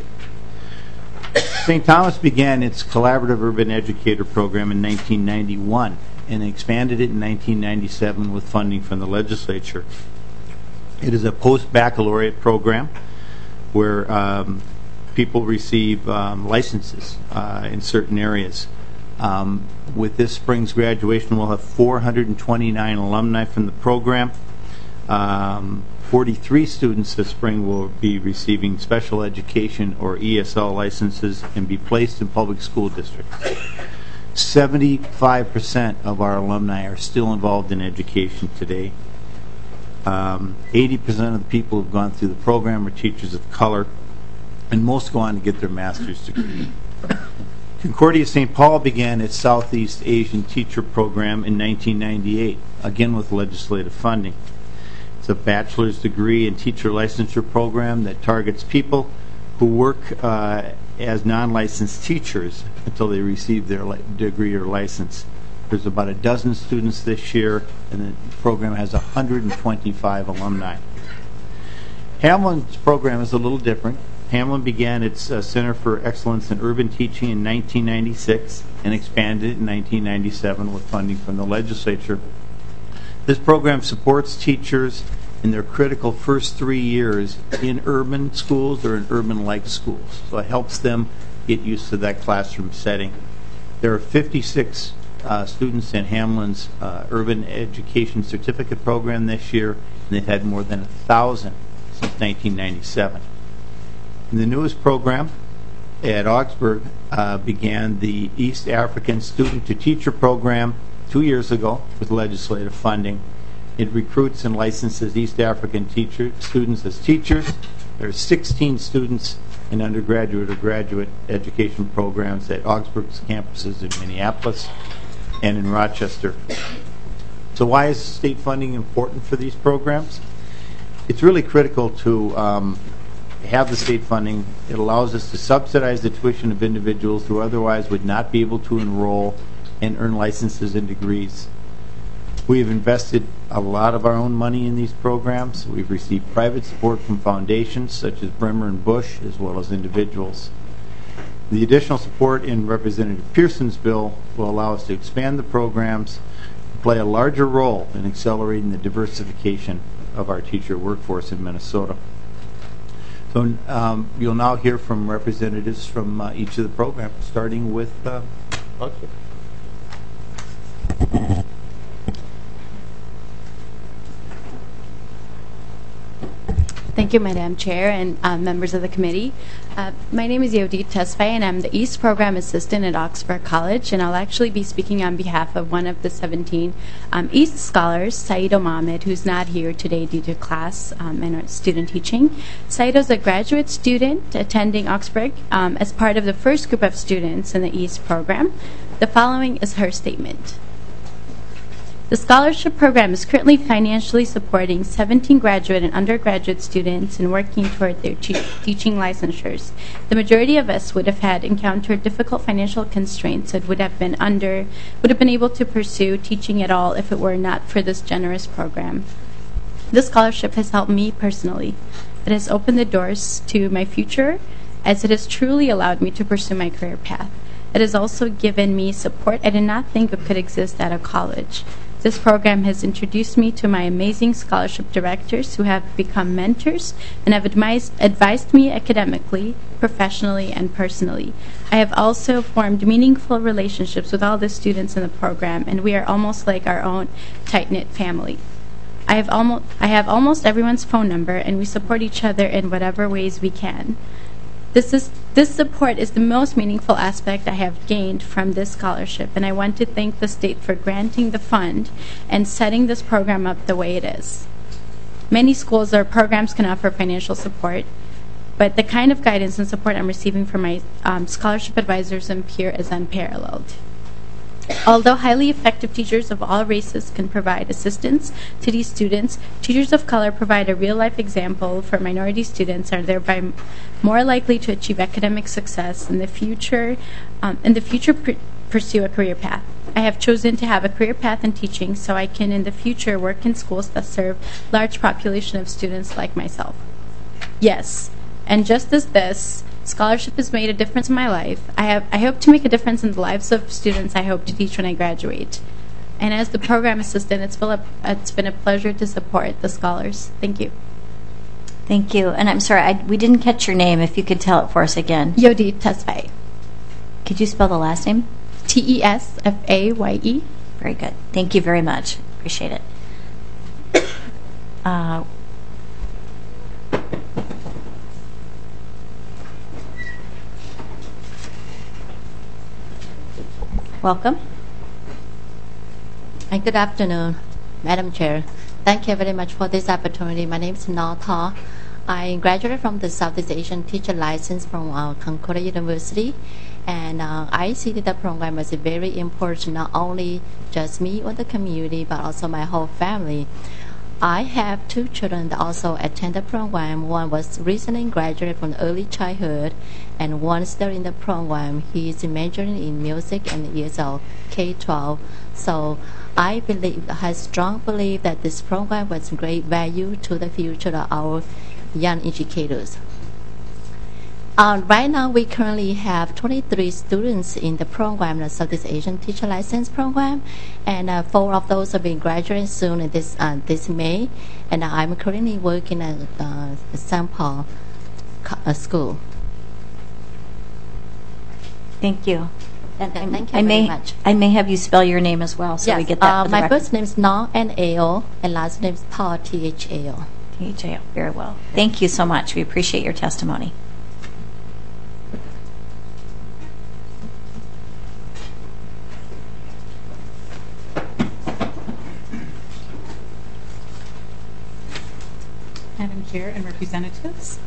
Saint Thomas began its Collaborative Urban Educator program in nineteen ninety-one and expanded it in nineteen ninety-seven with funding from the legislature. It is a post-baccalaureate program where um, people receive um, licenses uh, in certain areas. Um, with this spring's graduation, we'll have four hundred twenty-nine alumni from the program. Um, forty-three students this spring will be receiving special education or E S L licenses and be placed in public school districts. seventy-five percent of our alumni are still involved in education today. Um, eighty percent of the people who have gone through the program are teachers of color, and most go on to get their master's degree. Concordia Saint Paul began its Southeast Asian Teacher Program in nineteen ninety-eight, again with legislative funding. It's a bachelor's degree and teacher licensure program that targets people who work uh, as non-licensed teachers until they receive their li- degree or license. There's about a dozen students this year, and the program has one hundred twenty-five alumni. Hamlin's program is a little different. Hamlin began its uh, Center for Excellence in Urban Teaching in nineteen ninety-six and expanded it in nineteen ninety-seven with funding from the legislature. This program supports teachers in their critical first three years in urban schools or in urban-like schools. So it helps them get used to that classroom setting. There are fifty-six uh, students in Hamlin's uh, Urban Education Certificate Program this year, and they've had more than one thousand since nineteen ninety-seven. And the newest program at Augsburg uh, began the East African Student to Teacher Program two years ago with legislative funding. It recruits and licenses East African teacher, students as teachers. There are sixteen students in undergraduate or graduate education programs at Augsburg's campuses in Minneapolis and in Rochester. So why is state funding important for these programs? It's really critical to um, have the state funding. It allows us to subsidize the tuition of individuals who otherwise would not be able to enroll and earn licenses and degrees. We have invested a lot of our own money in these programs. We've received private support from foundations such as Bremer and Bush, as well as individuals. The additional support in Representative Pearson's bill will allow us to expand the programs and play a larger role in accelerating the diversification of our teacher workforce in Minnesota. So um, you'll now hear from representatives from uh, each of the programs, starting with uh, Augsburg. Thank you, Madam Chair and uh, members of the committee. Uh, my name is Yodit Tesfaye, and I'm the East Program Assistant at Augsburg College, and I'll actually be speaking on behalf of one of the seventeen um, East Scholars, Saido Mohammed, who's not here today due to class um, and student teaching. Saido's a graduate student attending Augsburg um, as part of the first group of students in the East Program. The following is her statement. The scholarship program is currently financially supporting seventeen graduate and undergraduate students and working toward their te teaching licensures. The majority of us would have had encountered difficult financial constraints and would have been under would have been able to pursue teaching at all if it were not for this generous program. This scholarship has helped me personally. It has opened the doors to my future, as it has truly allowed me to pursue my career path. It has also given me support I did not think it could exist at a college. This program has introduced me to my amazing scholarship directors who have become mentors and have advised, advised me academically, professionally, and personally. I have also formed meaningful relationships with all the students in the program, and we are almost like our own tight-knit family. I have, almost, I have almost everyone's phone number, and we support each other in whatever ways we can. This, is, this support is the most meaningful aspect I have gained from this scholarship, and I want to thank the state for granting the fund and setting this program up the way it is. Many schools or programs can offer financial support, but the kind of guidance and support I'm receiving from my um, scholarship advisors and peer is unparalleled. Although highly effective teachers of all races can provide assistance to these students, teachers of color provide a real-life example for minority students and are thereby more likely to achieve academic success in the future, um, in the future pr pursue a career path. I have chosen to have a career path in teaching so I can in the future work in schools that serve large population of students like myself. Yes, and just as this scholarship has made a difference in my life, I have I hope to make a difference in the lives of students I hope to teach when I graduate. And as the program assistant, it's, it's been a pleasure to support the scholars. Thank you. Thank you. And I'm sorry, I, we didn't catch your name. If you could tell it for us again. Yodit Tesfaye. Could you spell the last name? T E S F A Y E. Very good. Thank you very much. Appreciate it. Uh, welcome. And good afternoon, Madam Chair. Thank you very much for this opportunity. My name is Na Tha. I graduated from the Southeast Asian Teacher License from uh, Concordia University, and uh, I see that the program was very important, not only just me or the community, but also my whole family. I have two children that also attend the program. One was recently graduated from early childhood, and one is still in the program. He is majoring in music and is a K twelve. So I believe, have strong belief that this program was great value to the future of our young educators. Uh, right now, we currently have twenty-three students in the program, the Southeast Asian Teacher License Program, and uh, four of those will be graduating soon in this uh, this May. And uh, I'm currently working at uh, Saint Paul uh, School. Thank you. And Okay, thank you I very may, much. I may have you spell your name as well, so yes, we get that uh, for the my record. first name is Na, N A O, and last name is Tha, T H A O. T H A O. Very well. Thank you so much. We appreciate your testimony. Madam Chair and representatives.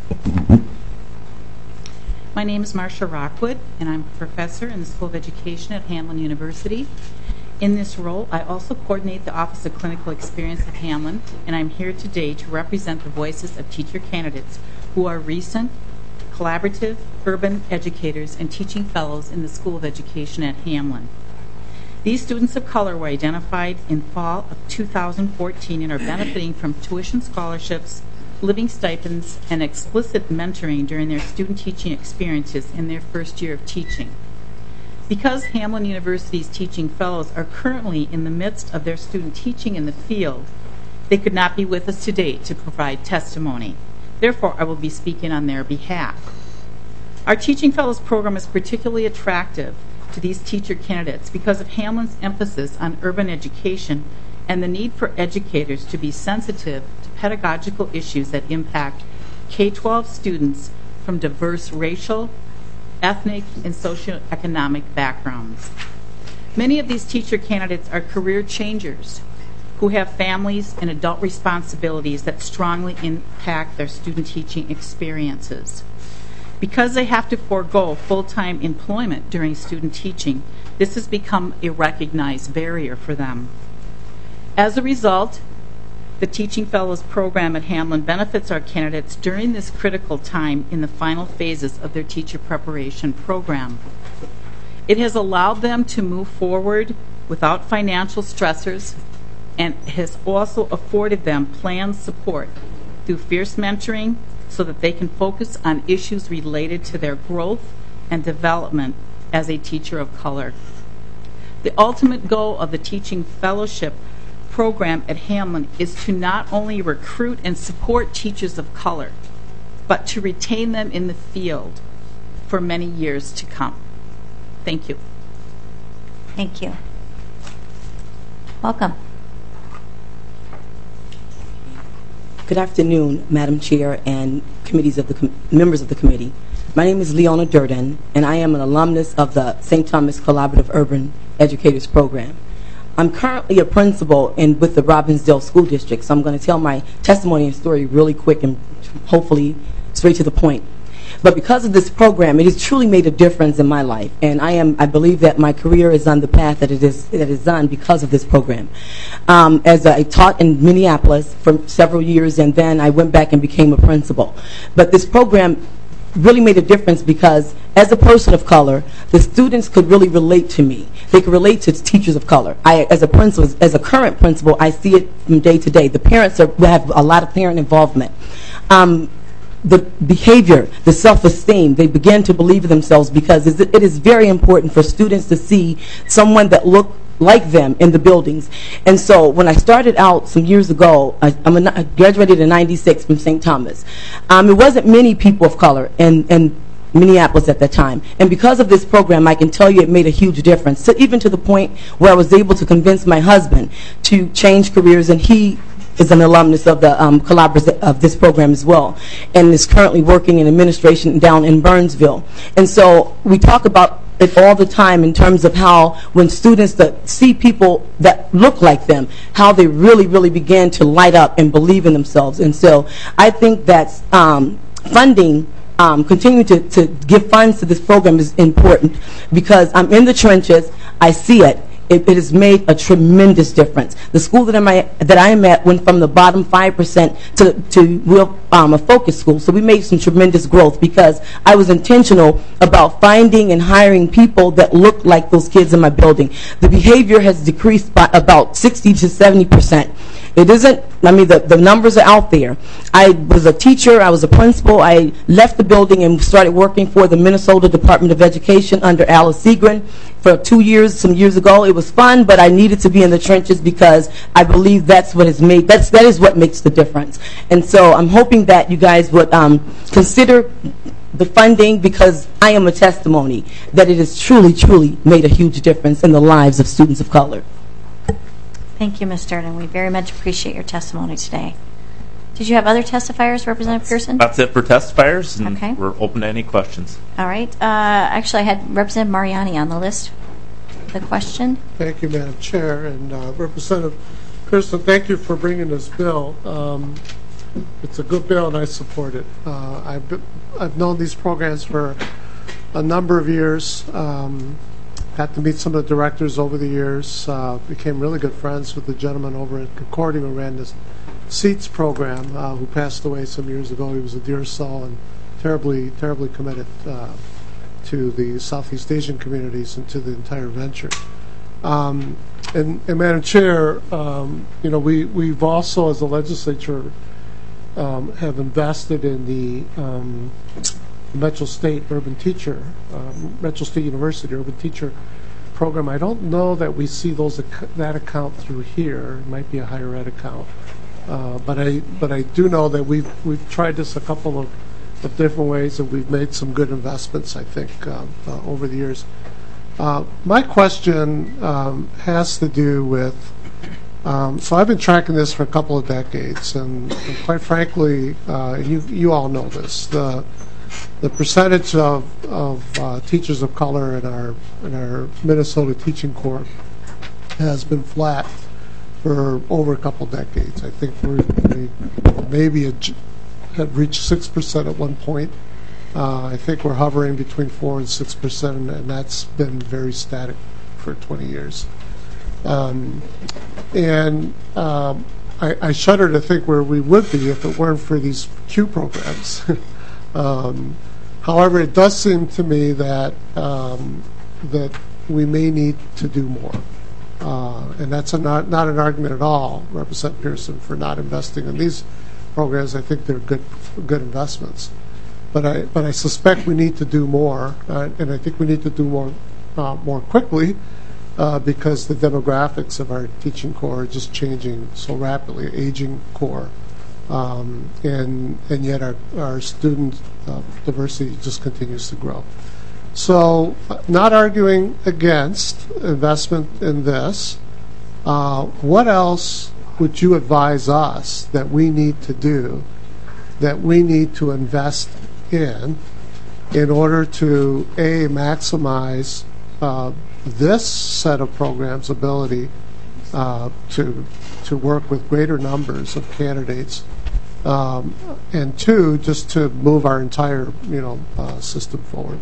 My name is Marcia Rockwood, and I'm a professor in the School of Education at Hamline University. In this role, I also coordinate the Office of Clinical Experience at Hamline, and I'm here today to represent the voices of teacher candidates who are recent, collaborative, urban educators and teaching fellows in the School of Education at Hamline. These students of color were identified in fall of two thousand fourteen and are benefiting from tuition scholarships, living stipends, and explicit mentoring during their student teaching experiences in their first year of teaching. Because Hamline University's teaching fellows are currently in the midst of their student teaching in the field, they could not be with us today to provide testimony. Therefore, I will be speaking on their behalf. Our Teaching Fellows program is particularly attractive to these teacher candidates because of Hamline's emphasis on urban education and the need for educators to be sensitive to pedagogical issues that impact K twelve students from diverse racial, ethnic, and socioeconomic backgrounds. Many of these teacher candidates are career changers who have families and adult responsibilities that strongly impact their student teaching experiences. Because they have to forego full-time employment during student teaching, this has become a recognized barrier for them. As a result, the Teaching Fellows program at Hamline benefits our candidates during this critical time in the final phases of their teacher preparation program. It has allowed them to move forward without financial stressors and has also afforded them planned support through fierce mentoring so that they can focus on issues related to their growth and development as a teacher of color. The ultimate goal of the Teaching Fellowship program at Hamline is to not only recruit and support teachers of color, but to retain them in the field for many years to come. Thank you. Thank you. Welcome. Good afternoon, Madam Chair and committees of the com members of the committee. My name is Leona Durden, and I am an alumnus of the Saint Thomas Collaborative Urban Educators Program. I'm currently a principal in with the Robbinsdale School District, so I'm going to tell my testimony and story really quick and hopefully straight to the point. But because of this program, it has truly made a difference in my life, and I am I believe that my career is on the path that it is that is on because of this program. Um, as I taught in Minneapolis for several years, and then I went back and became a principal. But this program really made a difference because as a person of color, the students could really relate to me. They could relate to teachers of color. I, as a principal, as a current principal, I see it from day to day. The parents are, have a lot of parent involvement. Um, the behavior, the self-esteem, they begin to believe in themselves because it is very important for students to see someone that look like them in the buildings. And so when I started out some years ago, I, I'm a, I graduated in ninety-six from Saint Thomas. Um, it wasn't many people of color in, in Minneapolis at that time. And because of this program, I can tell you it made a huge difference, so even to the point where I was able to convince my husband to change careers, and he is an alumnus of the um, collaborative of this program as well, and is currently working in administration down in Burnsville. And so we talk about it all the time in terms of how when students that see people that look like them, how they really, really begin to light up and believe in themselves. And so I think that um, funding, um, continuing to, to give funds to this program is important because I'm in the trenches, I see it. It, it has made a tremendous difference. The school that, I'm at, that I am at went from the bottom five percent to, to real, um, a focus school. So we made some tremendous growth because I was intentional about finding and hiring people that look like those kids in my building. The behavior has decreased by about sixty to seventy percent. It isn't, I mean, the, the numbers are out there. I was a teacher, I was a principal. I left the building and started working for the Minnesota Department of Education under Alice Segrin for two years, some years ago. It was fun, but I needed to be in the trenches because I believe that's what has made, that's, that is what makes the difference. And so I'm hoping that you guys would um, consider the funding because I am a testimony that it has truly, truly made a huge difference in the lives of students of color. Thank you, Miz Durden. We very much appreciate your testimony today. Did you have other testifiers, Representative Pearson? That's it for testifiers, and okay. We're open to any questions. All right. Uh, actually, I had Representative Mariani on the list. The question. Thank you, Madam Chair. And uh, Representative Pearson, thank you for bringing this bill. Um, it's a good bill, and I support it. Uh, I've, been, I've known these programs for a number of years. Um, got to meet some of the directors over the years. Uh, became really good friends with the gentleman over at Concordia who ran this SEATS program, uh, who passed away some years ago. He was a dear soul and terribly, terribly committed uh, to the Southeast Asian communities and to the entire venture. Um, and, and Madam Chair, um, you know, we, we've also, as a legislature, um, have invested in the um, Metro State Urban Teacher, um, Metro State University Urban Teacher program. I don't know that we see those ac- that account through here. It might be a higher ed account, uh, but I but I do know that we've we've tried this a couple of, of different ways, and we've made some good investments, I think, uh, uh, over the years. Uh, my question um, has to do with. Um, so I've been tracking this for a couple of decades, and, and quite frankly, uh, you you all know this. The The percentage of, of uh, teachers of color in our in our Minnesota Teaching Corps has been flat for over a couple decades. I think we're, we maybe had, had reached six percent at one point. Uh, I think we're hovering between four and six percent, and that's been very static for twenty years. Um, and um, I, I shudder to think where we would be if it weren't for these Q programs. Um, however, it does seem to me that um, that we may need to do more, uh, and that's a not not an argument at all, Representative Pearson, for not investing in these programs. I think they're good good investments, but I but I suspect we need to do more, uh, and I think we need to do more uh, more quickly uh, because the demographics of our teaching corps are just changing so rapidly, aging corps. Um, and and yet our, our student uh, diversity just continues to grow. So uh, not arguing against investment in this, uh, what else would you advise us that we need to do, that we need to invest in, in order to, A, maximize uh, this set of programs' ability uh, to, to work with greater numbers of candidates, Um, and two, just to move our entire, you know, uh, system forward.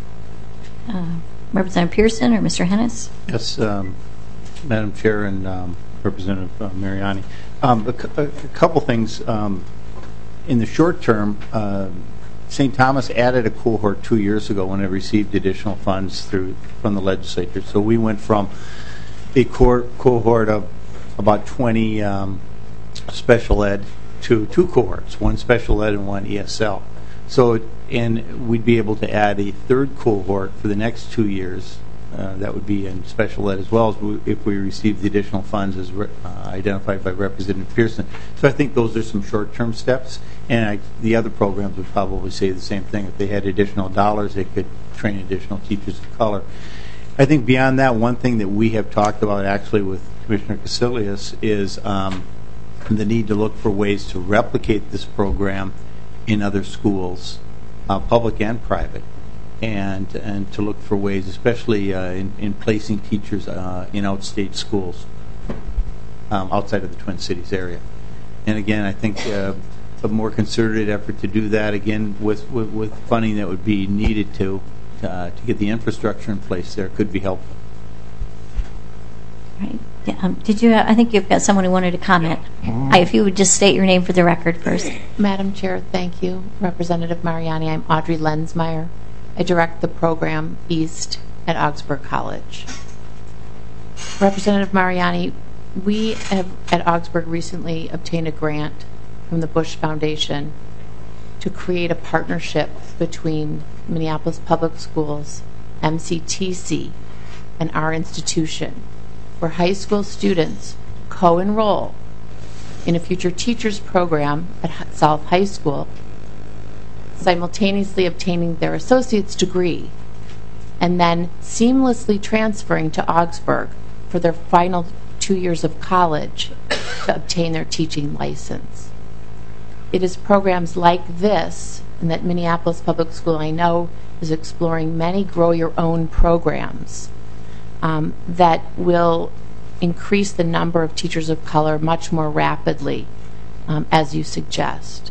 Uh, Representative Pearson or Mister Hennis? Yes, um, Madam Chair and um, Representative uh, Mariani. Um, a, cu- a couple things. Um, in the short term, uh, Saint Thomas added a cohort two years ago when it received additional funds through from the legislature. So we went from a core cohort of about twenty um, special ed to two cohorts, one special ed and one E S L. So, and we'd be able to add a third cohort for the next two years. Uh, that would be in special ed as well as we, if we receive the additional funds as re, uh, identified by Representative Pearson. So I think those are some short-term steps. And I, the other programs would probably say the same thing. If they had additional dollars, they could train additional teachers of color. I think beyond that, one thing that we have talked about actually with Commissioner Casilius is um, the need to look for ways to replicate this program in other schools, uh, public and private, and and to look for ways, especially uh, in, in placing teachers uh, in outstate schools um, outside of the Twin Cities area. And again, I think uh, a more concerted effort to do that, again, with, with, with funding that would be needed to, uh, to get the infrastructure in place there could be helpful. Right. Yeah, um, did you have, I think you've got someone who wanted to comment. Hi, if you would just state your name for the record first. Madam Chair, thank you. Representative Mariani, I'm Audrey Lensmeyer. I direct the program East at Augsburg College. Representative Mariani, we have at Augsburg recently obtained a grant from the Bush Foundation to create a partnership between Minneapolis Public Schools, M C T C, and our institution, where high school students co-enroll in a future teachers program at South High School, simultaneously obtaining their associate's degree, and then seamlessly transferring to Augsburg for their final two years of college to obtain their teaching license. It is programs like this, and that Minneapolis Public School, I know, is exploring many grow your own programs Um, that will increase the number of teachers of color much more rapidly um, as you suggest.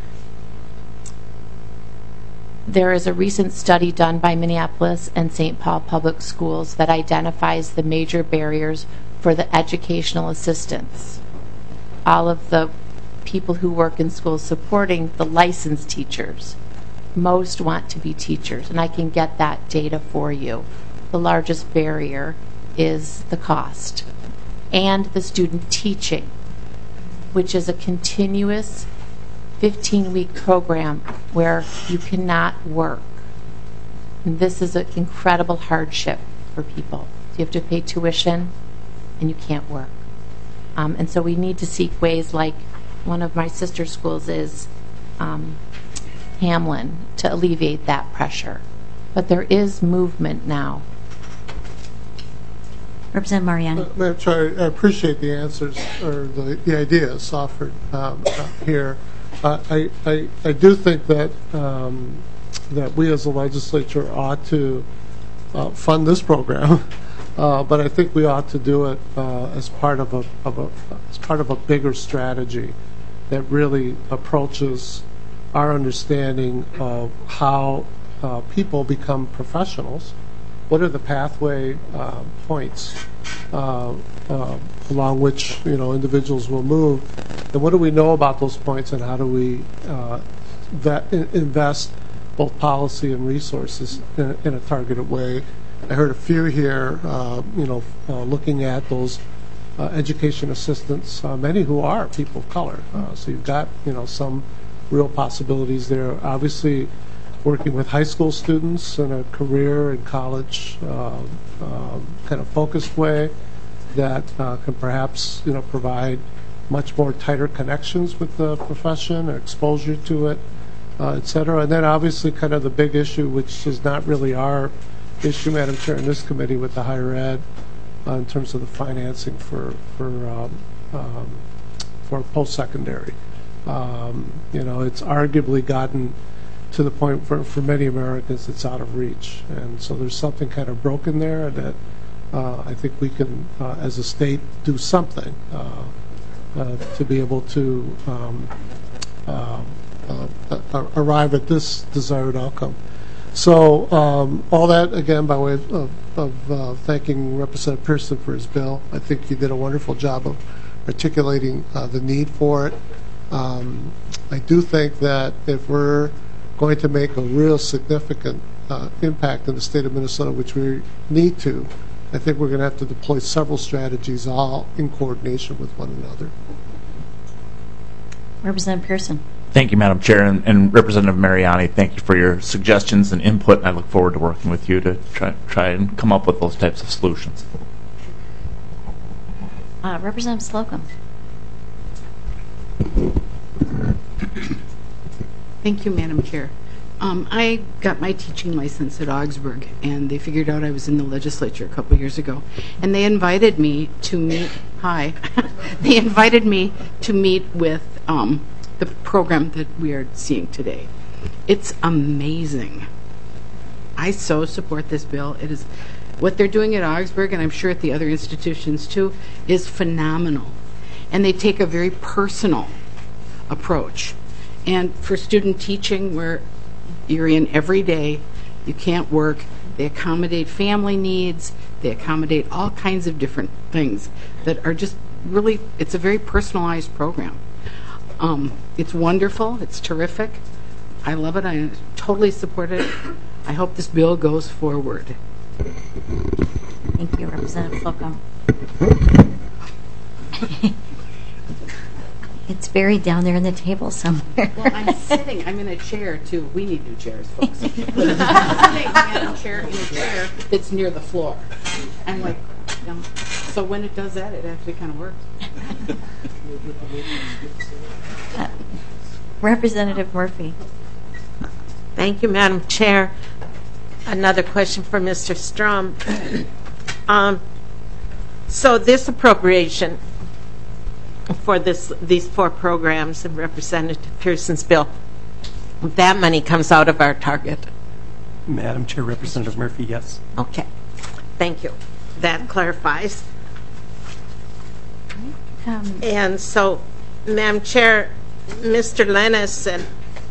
There is a recent study done by Minneapolis and Saint Paul Public Schools that identifies the major barriers for the educational assistants. All of the people who work in schools supporting the licensed teachers. Most want to be teachers, and I can get that data for you. The largest barrier is the cost and the student teaching, which is a continuous fifteen-week program where you cannot work. And this is an incredible hardship for people. You have to pay tuition, and you can't work. Um, and so we need to seek ways, like one of my sister schools is um, Hamlin, to alleviate that pressure. But there is movement now. Representative Mariani. Uh, Madam Chair, I appreciate the answers or the, the ideas offered um, uh, here. Uh, I, I I do think that um, that we as a legislature ought to uh, fund this program, uh, but I think we ought to do it uh, as part of a, of a as part of a bigger strategy that really approaches our understanding of how uh, people become professionals. What are the pathway uh, points uh, uh, along which you know individuals will move, and what do we know about those points, and how do we uh, vet, invest both policy and resources in, in a targeted way? I heard a few here, uh, you know, uh, looking at those uh, education assistants, uh, many who are people of color. Uh, so you've got you know some real possibilities there. Obviously, working with high school students in a career and college uh, uh, kind of focused way that uh, can perhaps you know provide much more tighter connections with the profession, or exposure to it, uh, et cetera. And then obviously kind of the big issue, which is not really our issue, Madam Chair, in this committee with the higher ed uh, in terms of the financing for for um, um, for post-secondary. Um, you know, it's arguably gotten to the point for, for many Americans it's out of reach. And so there's something kind of broken there that uh, I think we can, uh, as a state, do something uh, uh, to be able to um, uh, uh, uh, arrive at this desired outcome. So um, all that, again, by way of, of uh, thanking Representative Pearson for his bill. I think he did a wonderful job of articulating uh, the need for it. Um, I do think that if we're going to make a real significant uh, impact in the state of Minnesota, which we need to, I think we're going to have to deploy several strategies, all in coordination with one another. Representative Pearson. Thank you, Madam Chair, and, and Representative Mariani, thank you for your suggestions and input, and I look forward to working with you to try, try and come up with those types of solutions. Uh, Representative Slocum. Thank you, Madam Chair. Um, I got my teaching license at Augsburg, and they figured out I was in the legislature a couple years ago, and they invited me to meet. Hi, they invited me to meet with um, the program that we are seeing today. It's amazing. I so support this bill. It is what they're doing at Augsburg, and I'm sure at the other institutions too, is phenomenal, and they take a very personal approach. And for student teaching, where you're in every day, you can't work, they accommodate family needs, they accommodate all kinds of different things that are just really, it's a very personalized program. Um, it's wonderful, it's terrific. I love it, I totally support it. I hope this bill goes forward. Thank you, Representative Slocum. It's buried down there in the table somewhere. Well, I'm sitting. I'm in a chair too. We need new chairs, folks. I'm sitting in a chair in a chair that's near the floor. I'm like, you know, so when it does that, it actually kind of works. Uh, Representative Murphy. Thank you, Madam Chair. Another question for Mister Strom. um, so this appropriation for this these four programs and Representative Pearson's bill, that money comes out of our target. Madam Chair, Representative Murphy, yes. Okay. Thank you. That clarifies. Um, and so Madam Chair, Mister Lennis, and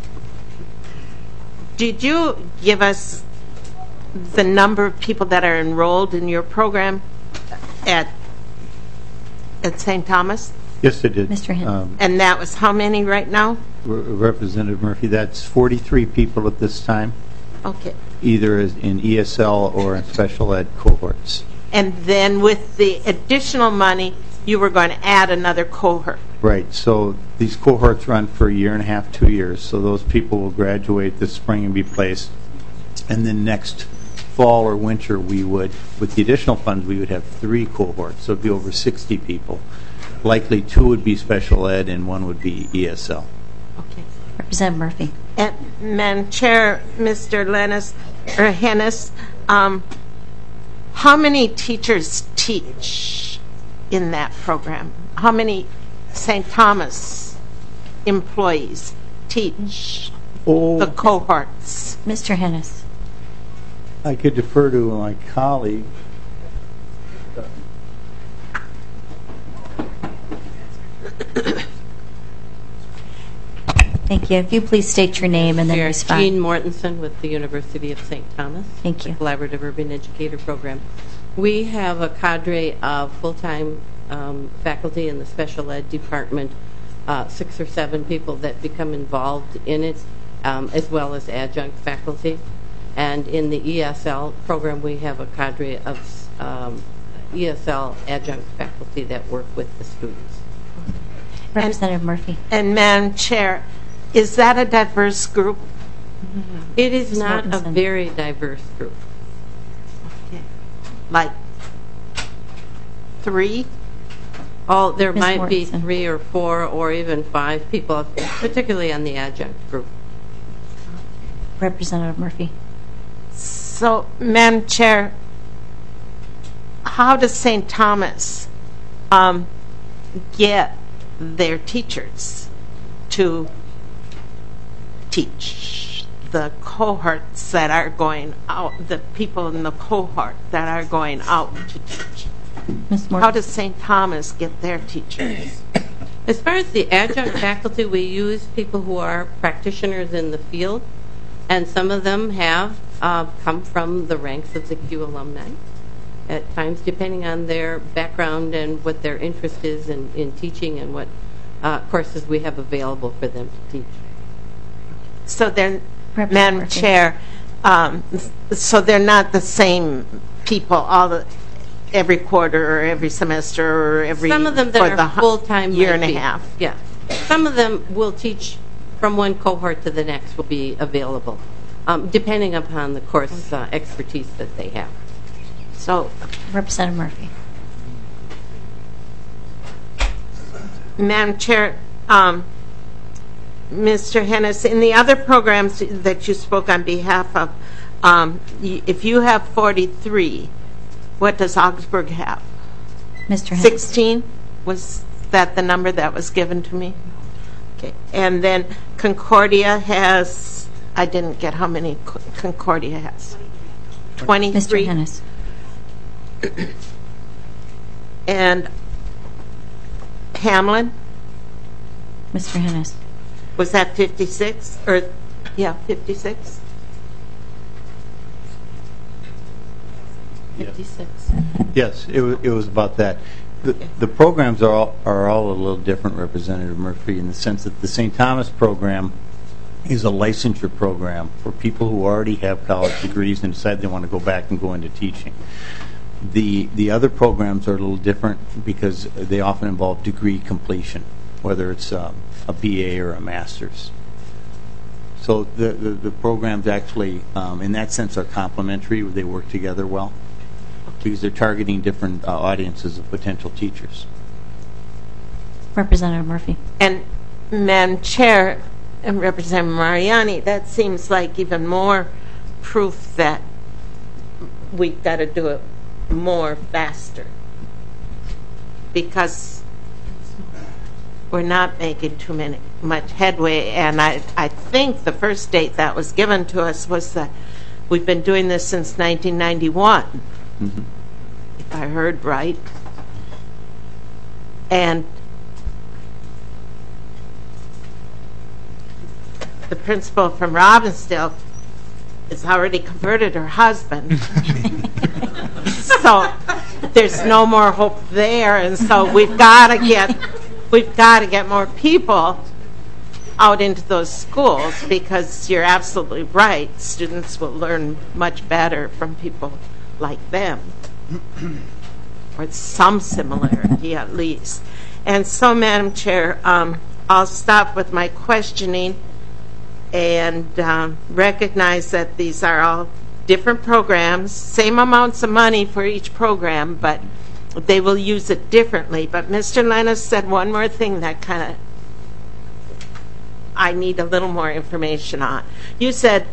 did you give us the number of people that are enrolled in your program at at Saint Thomas? Yes, I did. Mister Henry. Um, And that was how many right now? Re- Representative Murphy, that's forty-three people at this time, Okay. either as in E S L or in special ed cohorts. And then with the additional money, you were going to add another cohort. Right, so these cohorts run for a year and a half, two years, so those people will graduate this spring and be placed. And then next fall or winter, we would, with the additional funds, we would have three cohorts, so it'd be over sixty people. Likely two would be special ed and one would be E S L. Okay. Representative Murphy. And Madam Chair, Mister Lennis, or Hennis, um, how many teachers teach in that program? How many Saint Thomas employees teach oh. the cohorts? Mister Hennis. I could defer to my colleague. Thank you. If you please state your name and then Chair, respond. Jean Mortensen with the University of Saint Thomas. Thank you. Collaborative Urban Educator Program. We have a cadre of full-time um, faculty in the special ed department, uh, six or seven people that become involved in it, um, as well as adjunct faculty. And in the E S L program, we have a cadre of um, E S L adjunct faculty that work with the students. Representative Murphy. And Madam Chair, is that a diverse group? It is not a Mortensen. very diverse group. Okay. Like three? Oh, there Miz might be Mortensen. three or four or even five people, particularly on the adjunct group. Representative Murphy. So, Madam Chair, how does Saint Thomas um, get their teachers to teach the cohorts that are going out, the people in the cohort that are going out to teach? Miz How does Saint Thomas get their teachers? As far as the adjunct faculty, we use people who are practitioners in the field, and some of them have uh, come from the ranks of the Q alumni at times, depending on their background and what their interest is in, in teaching and what uh, courses we have available for them to teach. So they're, Madam Chair, um, so they're not the same people all the, every quarter or every semester or every Some of them that for the are full-time year might and a be. half. Yeah. Some of them will teach from one cohort to the next will be available, um, depending upon the course uh, expertise that they have. So, Representative Murphy. Madam Chair, um, Mister Hennis, in the other programs that you spoke on behalf of, um, y- if you have forty-three, what does Augsburg have? Mister Hennis. sixteen? Was that the number that was given to me? Okay. And then Concordia has, I didn't get how many Co- Concordia has. twenty-three? Mister Hennis. And Hamlin? Mister Hennis. Was that fifty-six? Or, yeah, fifty-six? fifty-six. Yes, it was, it was about that. The, the programs are all, are all a little different, Representative Murphy, in the sense that the Saint Thomas program is a licensure program for people who already have college degrees and decide they want to go back and go into teaching. The, the other programs are a little different because they often involve degree completion, whether it's um, a B A or a master's. So the, the, the programs actually, um, in that sense, are complementary. They work together well because they're targeting different uh, audiences of potential teachers. Representative Murphy. And Madam Chair and Representative Mariani, that seems like even more proof that we've got to do it more faster because we're not making too many much headway. And I, I think the first date that was given to us was that we've been doing this since nineteen ninety-one, mm-hmm. if I heard right. And the principal from Robbinsdale has already converted her husband. So there's no more hope there, and so we've got to get we've got to get more people out into those schools, because you're absolutely right. Students will learn much better from people like them, or some similarity at least. And so, Madam Chair, um, I'll stop with my questioning and um, recognize that these are all different programs, same amounts of money for each program, but they will use it differently. But Mister Lennis said one more thing that kind of I need a little more information on. You said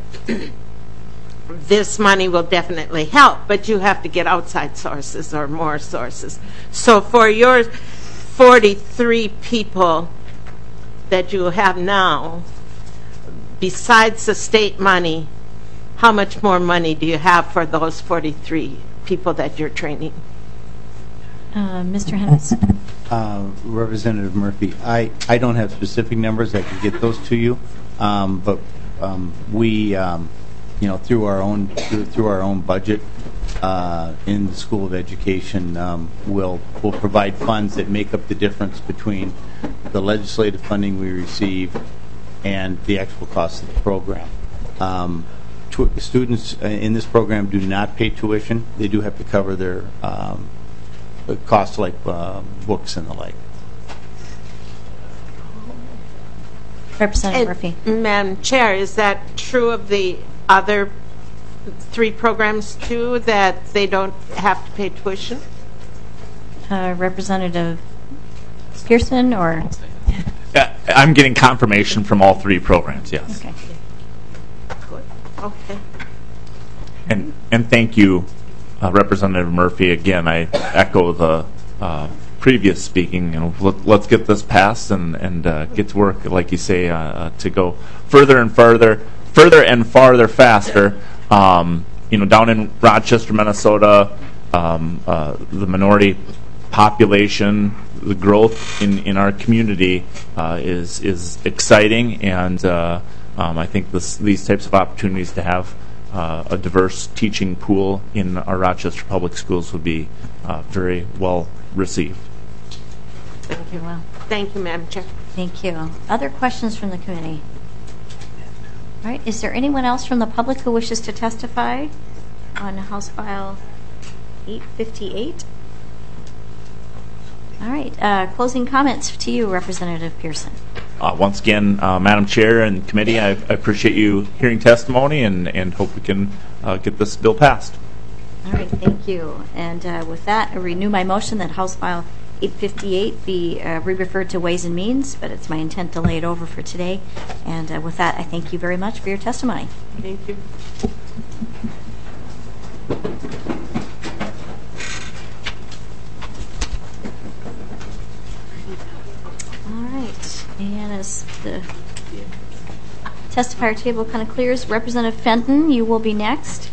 this money will definitely help, but you have to get outside sources or more sources. So for your forty-three people that you have now, besides the state money, how much more money do you have for those forty-three people that you're training? Uh, Mister Hennis. Uh, Representative Murphy, I, I don't have specific numbers. I can get those to you, um, but um, we, um, you know, through our own through, through our own budget uh, in the School of Education, um, will will provide funds that make up the difference between the legislative funding we receive and the actual cost of the program. Um, tu- students in this program do not pay tuition. They do have to cover their um, costs like uh, books and the like. Representative Murphy. Madam Chair, is that true of the other three programs too, that they don't have to pay tuition? Uh, Representative Pearson, or? Uh, I'm getting confirmation from all three programs, yes. Okay. Good. Okay. And, and thank you, Uh, Representative Murphy. Again, I echo the uh, previous speaking. You know, let, let's get this passed and and uh, get to work, like you say, uh, uh, to go further and further, further and farther faster. Um, you know, down in Rochester, Minnesota, um, uh, the minority population, the growth in, in our community uh, is is exciting, and uh, um, I think this, these types of opportunities to have Uh, a diverse teaching pool in our Rochester Public Schools would be uh, very well received. Thank you. Well, thank you, Madam Chair. Thank you. Other questions from the committee? All right. Is there anyone else from the public who wishes to testify on House File eight fifty-eight? All right. Uh, closing comments to you, Representative Pearson. Uh, once again, uh, Madam Chair and Committee, I, I appreciate you hearing testimony and, and hope we can uh, get this bill passed. All right, thank you. And uh, with that, I renew my motion that House File eight fifty-eight be uh, re-referred to Ways and Means, but it's my intent to lay it over for today. And uh, with that, I thank you very much for your testimony. Thank you. And as the testifier table kind of clears, Representative Fenton, you will be next.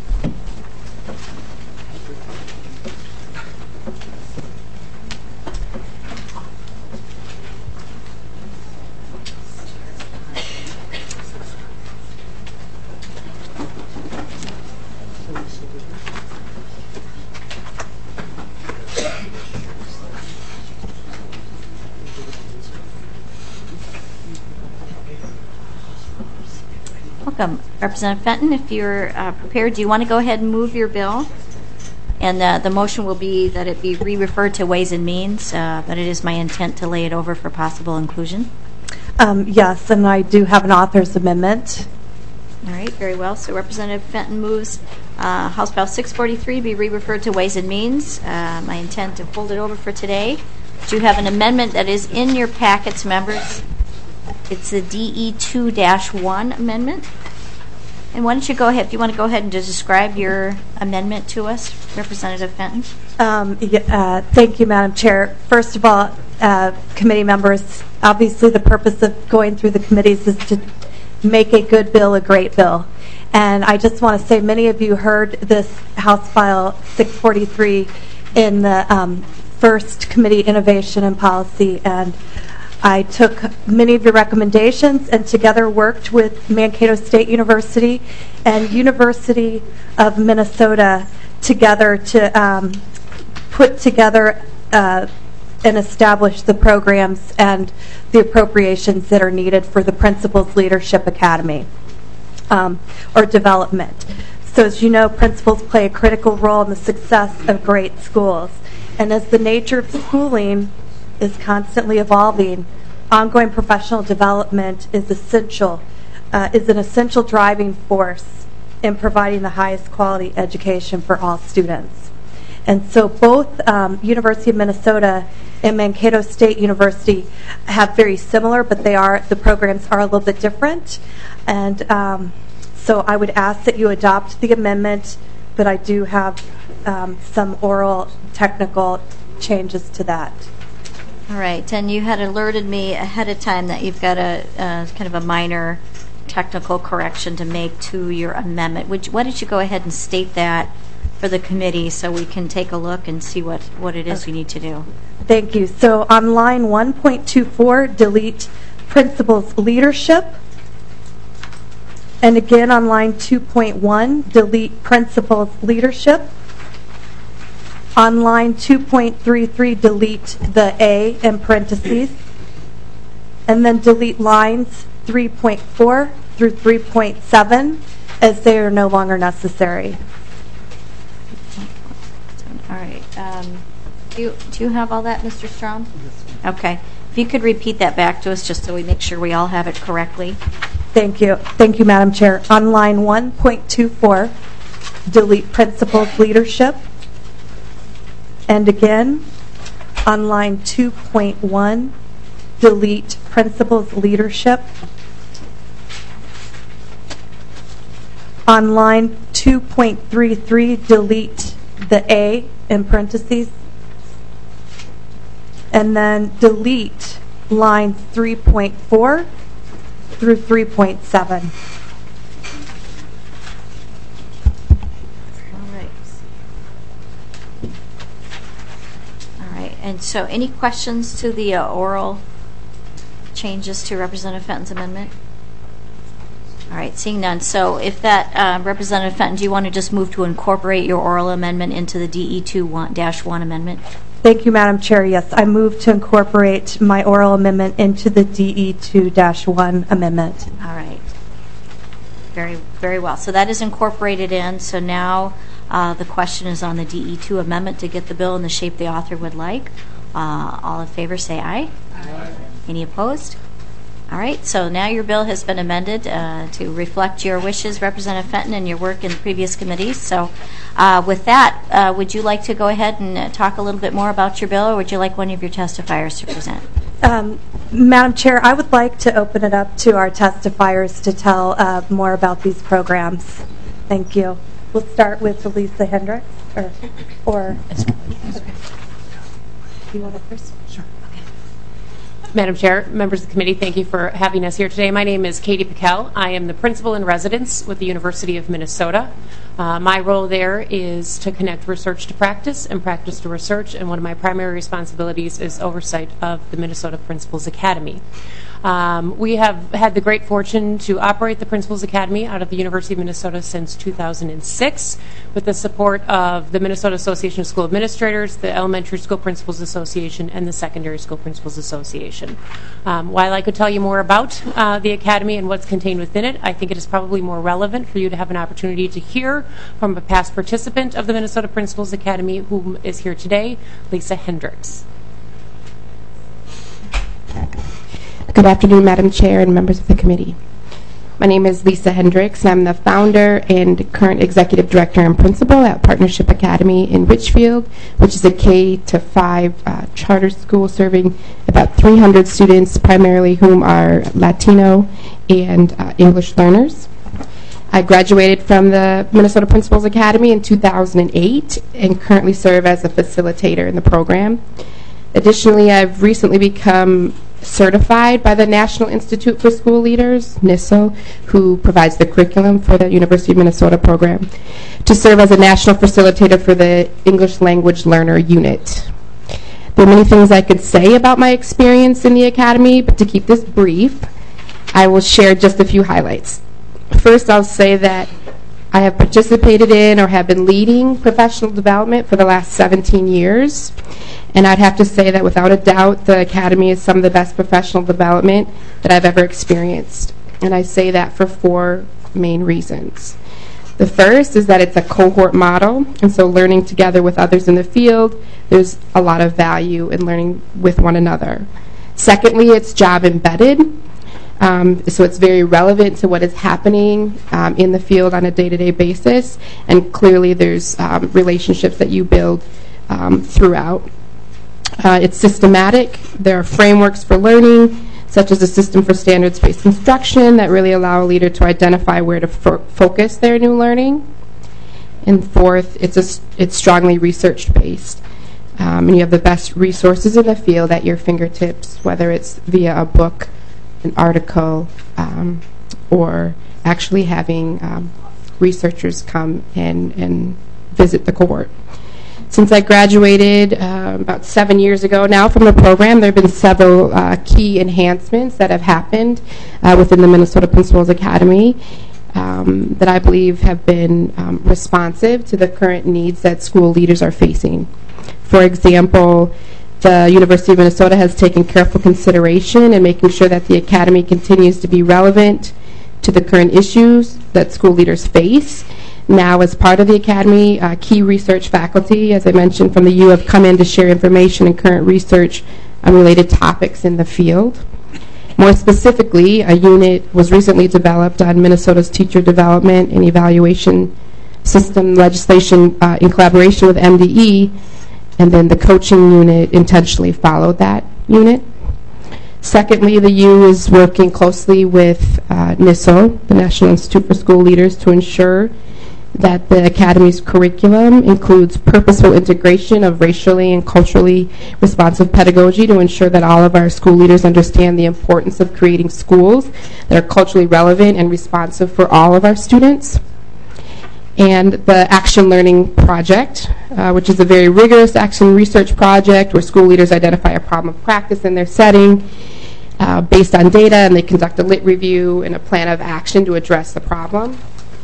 Welcome. Representative Fenton, if you're uh, prepared, do you want to go ahead and move your bill? And uh, the motion will be that it be re-referred to Ways and Means, uh, but it is my intent to lay it over for possible inclusion. Um, yes, and I do have an author's amendment. All right, very well. So Representative Fenton moves uh, House File six forty-three be re-referred to Ways and Means. Uh, my intent to hold it over for today. Do you have an amendment that is in your packets, members? It's the D E two dash one amendment. And why don't you go ahead, if you want to go ahead and just describe your amendment to us, Representative Fenton. Um, yeah, uh, thank you, Madam Chair. First of all, uh, committee members, obviously the purpose of going through the committees is to make a good bill a great bill. And I just want to say many of you heard this House File six forty-three in the um, first Committee Innovation and Policy, and I took many of your recommendations and together worked with Mankato State University and University of Minnesota together to um, put together uh, and establish the programs and the appropriations that are needed for the Principals Leadership Academy um, or development. So as you know, principals play a critical role in the success of great schools. And as the nature of schooling is constantly evolving, ongoing professional development is essential, uh, is an essential driving force in providing the highest quality education for all students. And so both um, University of Minnesota and Mankato State University have very similar, but they are the programs are a little bit different. And um, so I would ask that you adopt the amendment, but I do have um, some oral technical changes to that. All right, and you had alerted me ahead of time that you've got a uh, kind of a minor technical correction to make to your amendment. Would you, why don't you go ahead and state that for the committee so we can take a look and see what, what it is okay. we need to do. Thank you. So on line one point two four, delete principals leadership. And again on line two point one, delete principals leadership. On line two point three three, delete the A in parentheses. And then delete lines three point four through three point seven as they are no longer necessary. All right. Um, do, you, do you have all that, Mister Strom? Yes. Okay. If you could repeat that back to us just so we make sure we all have it correctly. Thank you. Thank you, Madam Chair. On line one point two four, delete principals leadership. And again, on line two point one, delete principals leadership. On line two point three three, delete the A in parentheses. And then delete lines three point four through three point seven. And so any questions to the uh, oral changes to Representative Fenton's amendment? All right, seeing none. So if that, uh, Representative Fenton, do you want to just move to incorporate your oral amendment into the D E two dash one amendment? Thank you, Madam Chair. Yes, I move to incorporate my oral amendment into the D E two dash one amendment. All right. Very, very well. So that is incorporated in. So now Uh, the question is on the D E two amendment to get the bill in the shape the author would like. Uh, all in favor say aye. Aye. Any opposed? All right, so now your bill has been amended uh, to reflect your wishes, Representative Fenton, and your work in the previous committees. So uh, with that, uh, would you like to go ahead and uh, talk a little bit more about your bill, or would you like one of your testifiers to present? Um, Madam Chair, I would like to open it up to our testifiers to tell uh, more about these programs. Thank you. We'll start with Lisa Hendricks, or, or okay. You want to first? Sure. Okay. Madam Chair, members of the committee, thank you for having us here today. My name is Katie Piquel. I am the principal in residence with the University of Minnesota. Uh, my role there is to connect research to practice and practice to research, and one of my primary responsibilities is oversight of the Minnesota Principals Academy. Um, we have had the great fortune to operate the Principals Academy out of the University of Minnesota since two thousand six with the support of the Minnesota Association of School Administrators, the Elementary School Principals Association, and the Secondary School Principals Association. Um, while I could tell you more about uh, the Academy and what's contained within it, I think it is probably more relevant for you to have an opportunity to hear from a past participant of the Minnesota Principals Academy who is here today, Lisa Hendricks. Good afternoon, Madam Chair and members of the committee. My name is Lisa Hendricks, and I'm the founder and current executive director and principal at Partnership Academy in Richfield, which is a K to five uh, charter school serving about three hundred students, primarily whom are Latino and uh, English learners. I graduated from the Minnesota Principals Academy in two thousand eight and currently serve as a facilitator in the program. Additionally, I've recently become certified by the National Institute for School Leaders, N I S O, who provides the curriculum for the University of Minnesota program, to serve as a national facilitator for the English Language Learner Unit. There are many things I could say about my experience in the Academy, but to keep this brief, I will share just a few highlights. First, I'll say that I have participated in or have been leading professional development for the last seventeen years. And I'd have to say that without a doubt, the Academy is some of the best professional development that I've ever experienced. And I say that for four main reasons. The first is that it's a cohort model, and so learning together with others in the field, there's a lot of value in learning with one another. Secondly, it's job embedded. Um, so it's very relevant to what is happening um, in the field on a day-to-day basis, and clearly there's um, relationships that you build um, throughout. Uh, it's systematic. There are frameworks for learning, such as a system for standards-based instruction that really allow a leader to identify where to fo- focus their new learning. And fourth, it's, a, it's strongly research-based. Um, and you have the best resources in the field at your fingertips, whether it's via a book, an article, um, or actually having um, researchers come and, and visit the cohort. Since I graduated uh, about seven years ago now from the program, there have been several uh, key enhancements that have happened uh, within the Minnesota Principals Academy um, that I believe have been um, responsive to the current needs that school leaders are facing. For example, the University of Minnesota has taken careful consideration in making sure that the Academy continues to be relevant to the current issues that school leaders face. Now, as part of the Academy, uh, key research faculty, as I mentioned, from the U have come in to share information and current research on related topics in the field. More specifically, a unit was recently developed on Minnesota's teacher development and evaluation system legislation uh, in collaboration with M D E, and then the coaching unit intentionally followed that unit. Secondly, the U is working closely with uh, N I S O, the National Institute for School Leaders, to ensure that the Academy's curriculum includes purposeful integration of racially and culturally responsive pedagogy to ensure that all of our school leaders understand the importance of creating schools that are culturally relevant and responsive for all of our students. And the Action Learning Project, uh, which is a very rigorous action research project where school leaders identify a problem of practice in their setting uh, based on data, and they conduct a lit review and a plan of action to address the problem.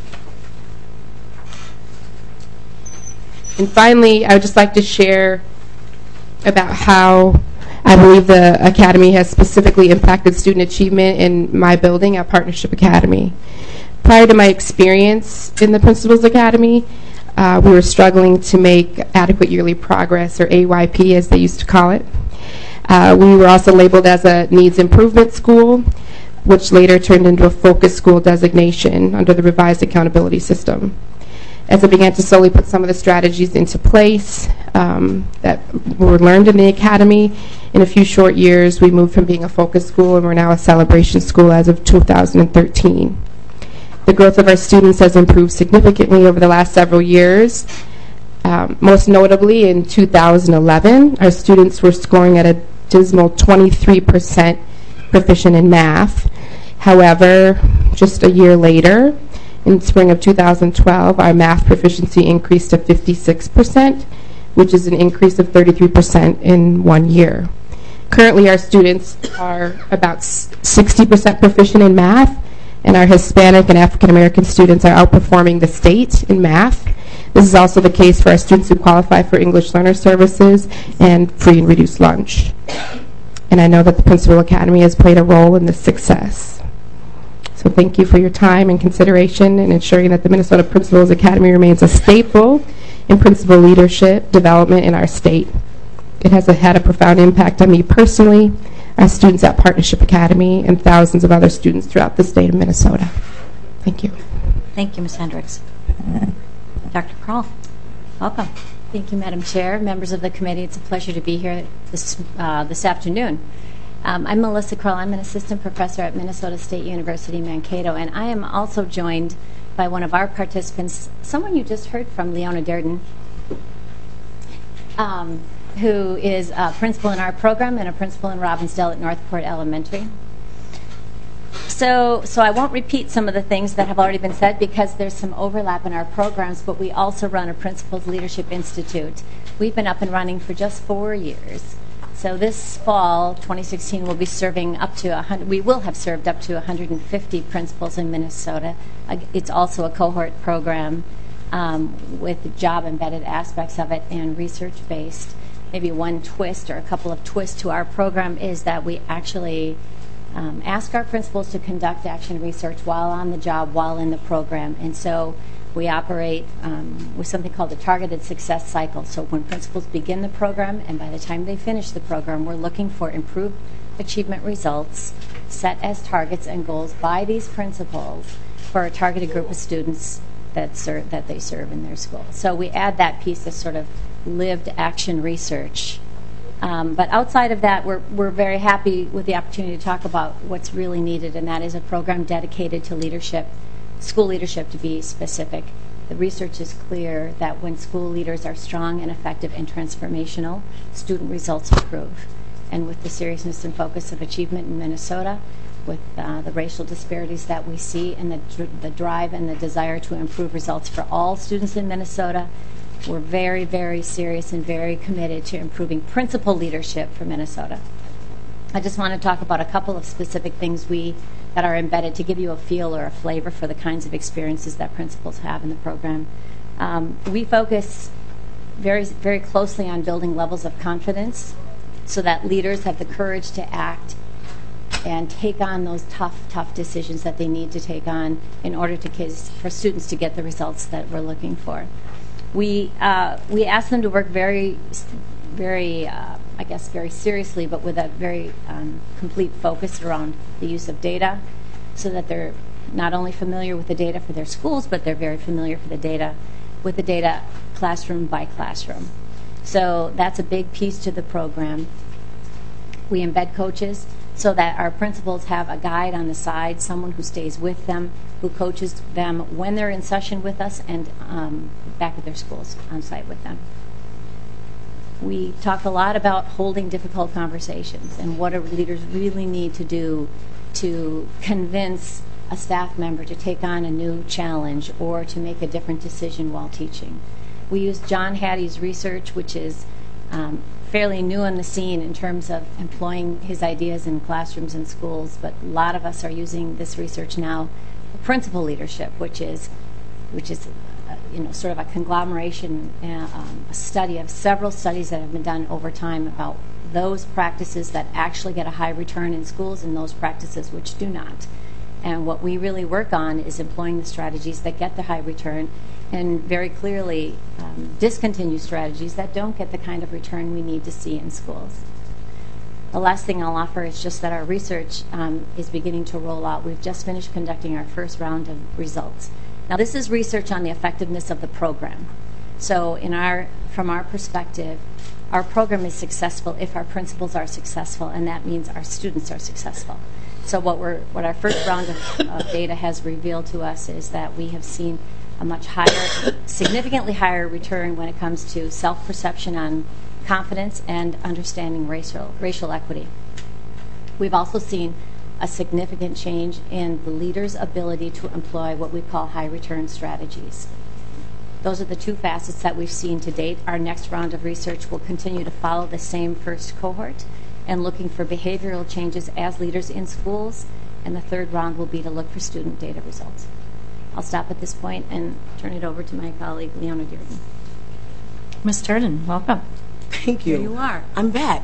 And finally, I would just like to share about how I believe the Academy has specifically impacted student achievement in my building at Partnership Academy. Prior to my experience in the Principals Academy, uh, we were struggling to make adequate yearly progress, or A Y P as they used to call it. Uh, we were also labeled as a needs improvement school, which later turned into a focus school designation under the revised accountability system. As I began to slowly put some of the strategies into place um, that were learned in the Academy, in a few short years, we moved from being a focus school, and we're now a celebration school as of two thousand thirteen. The growth of our students has improved significantly over the last several years. Um, most notably, in two thousand eleven, our students were scoring at a dismal twenty-three percent proficient in math. However, just a year later, in spring of two thousand twelve, our math proficiency increased to fifty-six percent, which is an increase of thirty-three percent in one year. Currently, our students are about sixty percent proficient in math, and our Hispanic and African American students are outperforming the state in math. This is also the case for our students who qualify for English Learner Services and free and reduced lunch. And I know that the Principal Academy has played a role in this success. So thank you for your time and consideration in ensuring that the Minnesota Principals Academy remains a staple in principal leadership development in our state. It has a, had a profound impact on me personally, our students at Partnership Academy, and thousands of other students throughout the state of Minnesota. Thank you. Thank you, Miz Hendricks. Doctor Kroll, welcome. Thank you, Madam Chair, members of the committee. It's a pleasure to be here this, uh, this afternoon. Um, I'm Melissa Kroll. I'm an assistant professor at Minnesota State University, Mankato, and I am also joined by one of our participants, someone you just heard from, Leona Durden, um, who is a principal in our program and a principal in Robbinsdale at Northport Elementary. So, so I won't repeat some of the things that have already been said because there's some overlap in our programs, but we also run a Principals Leadership Institute. We've been up and running for just four years. So this fall, twenty sixteen, we'll be serving up to one hundred, we will have served up to one hundred fifty principals in Minnesota. It's also a cohort program um, with job-embedded aspects of it and research-based. Maybe one twist or a couple of twists to our program is that we actually um, ask our principals to conduct action research while on the job, while in the program. And so we operate um, with something called the targeted success cycle. So when principals begin the program and by the time they finish the program, we're looking for improved achievement results set as targets and goals by these principals for a targeted group of students that serve, that they serve in their school. So we add that piece of sort of lived action research. Um, but outside of that, we're, we're very happy with the opportunity to talk about what's really needed, and that is a program dedicated to leadership, school leadership to be specific. The research is clear that when school leaders are strong and effective and transformational, student results improve. And with the seriousness and focus of achievement in Minnesota, with uh, the racial disparities that we see and the, dr- the drive and the desire to improve results for all students in Minnesota, we're very, very serious and very committed to improving principal leadership for Minnesota. I just want to talk about a couple of specific things we that are embedded to give you a feel or a flavor for the kinds of experiences that principals have in the program. Um, we focus very, very closely on building levels of confidence so that leaders have the courage to act and take on those tough, tough decisions that they need to take on in order to kids, for students to get the results that we're looking for. We uh, we ask them to work very, very, uh, I guess, very seriously, but with a very um, complete focus around the use of data, so that they're not only familiar with the data for their schools, but they're very familiar for the data, with the data classroom by classroom. So that's a big piece to the program. We embed coaches so that our principals have a guide on the side, someone who stays with them, who coaches them when they're in session with us and um, back at their schools on site with them. We talk a lot about holding difficult conversations and what do leaders really need to do to convince a staff member to take on a new challenge or to make a different decision while teaching. We use John Hattie's research, which is um, fairly new on the scene in terms of employing his ideas in classrooms and schools, but a lot of us are using this research now for principal leadership, which is which is uh, you know sort of a conglomeration, uh, um, a study of several studies that have been done over time about those practices that actually get a high return in schools and those practices which do not. And what we really work on is employing the strategies that get the high return and very clearly um, discontinue strategies that don't get the kind of return we need to see in schools. The last thing I'll offer is just that our research um, is beginning to roll out. We've just finished conducting our first round of results. Now, this is research on the effectiveness of the program. So in our, from our perspective, our program is successful if our principals are successful, and that means our students are successful. So what we're, what our first round of, of data has revealed to us is that we have seen a much higher, significantly higher return when it comes to self-perception on confidence and understanding racial racial equity. We've also seen a significant change in the leader's ability to employ what we call high return strategies. Those are the two facets that we've seen to date. Our next round of research will continue to follow the same first cohort and looking for behavioral changes as leaders in schools, and the third round will be to look for student data results. I'll stop at this point and turn it over to my colleague, Leona Durden. Miz Durden, welcome. Thank you. Here you are. I'm back.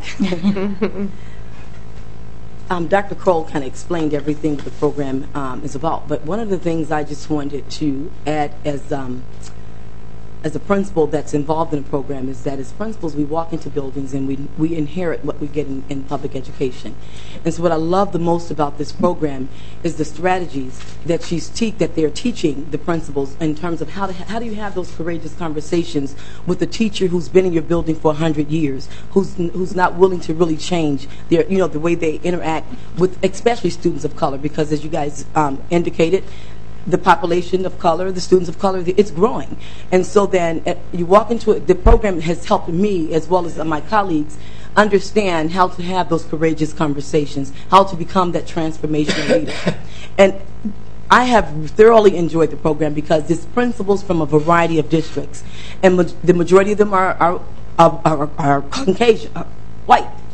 um, Doctor Kroll kind of explained everything that the program um, is about, but one of the things I just wanted to add as um, as a principal that's involved in the program is that as principals we walk into buildings and we we inherit what we get in, in public education. And so what I love the most about this program is the strategies that she's te- that they're teaching the principals in terms of how to how do you have those courageous conversations with a teacher who's been in your building for a hundred years, who's who's not willing to really change their you know the way they interact with especially students of color, because as you guys um, indicated, the population of color, the students of color, it's growing. And so then uh, you walk into it, the program has helped me as well as uh, my colleagues understand how to have those courageous conversations, how to become that transformational leader. And I have thoroughly enjoyed the program because there's principals from a variety of districts. And ma- the majority of them are, are, are, are, are Caucasian, are white.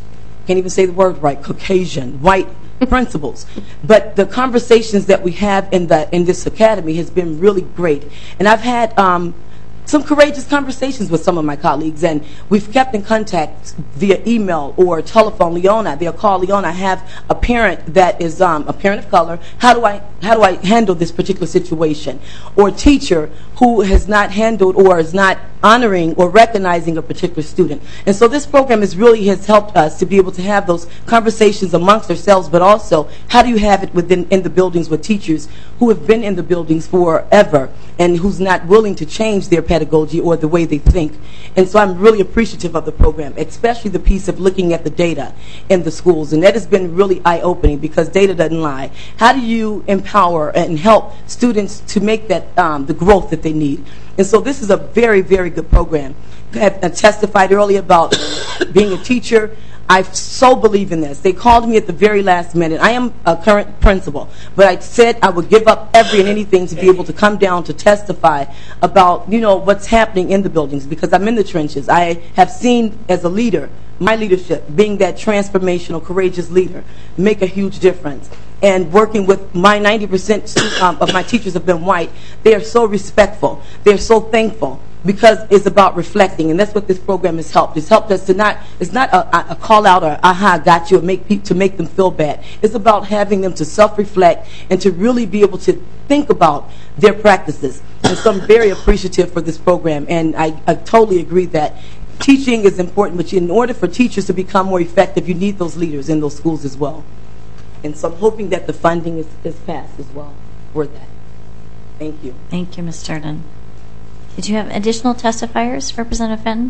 can't even say the word right, Caucasian, white principals. But the conversations that we have in the in this academy has been really great. And I've had um, some courageous conversations with some of my colleagues, and we've kept in contact via email or telephone. Leona, they'll call Leona, I have a parent that is um, a parent of color. How do I how do I handle this particular situation? Or teacher who has not handled or is not honoring or recognizing a particular student. And so this program is really has helped us to be able to have those conversations amongst ourselves, but also how do you have it within in the buildings with teachers who have been in the buildings forever and who's not willing to change their pedagogy or the way they think. And so I'm really appreciative of the program, especially the piece of looking at the data in the schools. And that has been really eye-opening because data doesn't lie. How do you empower and help students to make that um, the growth that they need? And so this is a very, very good program. I have- I testified earlier about being a teacher. I so believe in this. They called me at the very last minute. I am a current principal, but I said I would give up every and anything to be able to come down to testify about, you know, what's happening in the buildings because I'm in the trenches. I have seen as a leader, my leadership, being that transformational, courageous leader, make a huge difference. And working with my ninety percent um, of my teachers have been white. They are so respectful. They're so thankful because it's about reflecting, and that's what this program has helped. It's helped us to not, it's not a, a call out or aha, got you, or make people, to make them feel bad. It's about having them to self-reflect and to really be able to think about their practices. And so I'm very appreciative for this program, and I, I totally agree that teaching is important, but in order for teachers to become more effective, you need those leaders in those schools as well. And so I'm hoping that the funding is, is passed as well for that. Thank you. Thank you, Miz Durden. Did you have additional testifiers, Representative Fenton?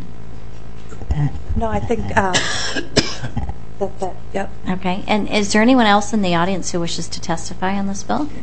No, I think uh, that's it. Yep. Okay. And is there anyone else in the audience who wishes to testify on this bill?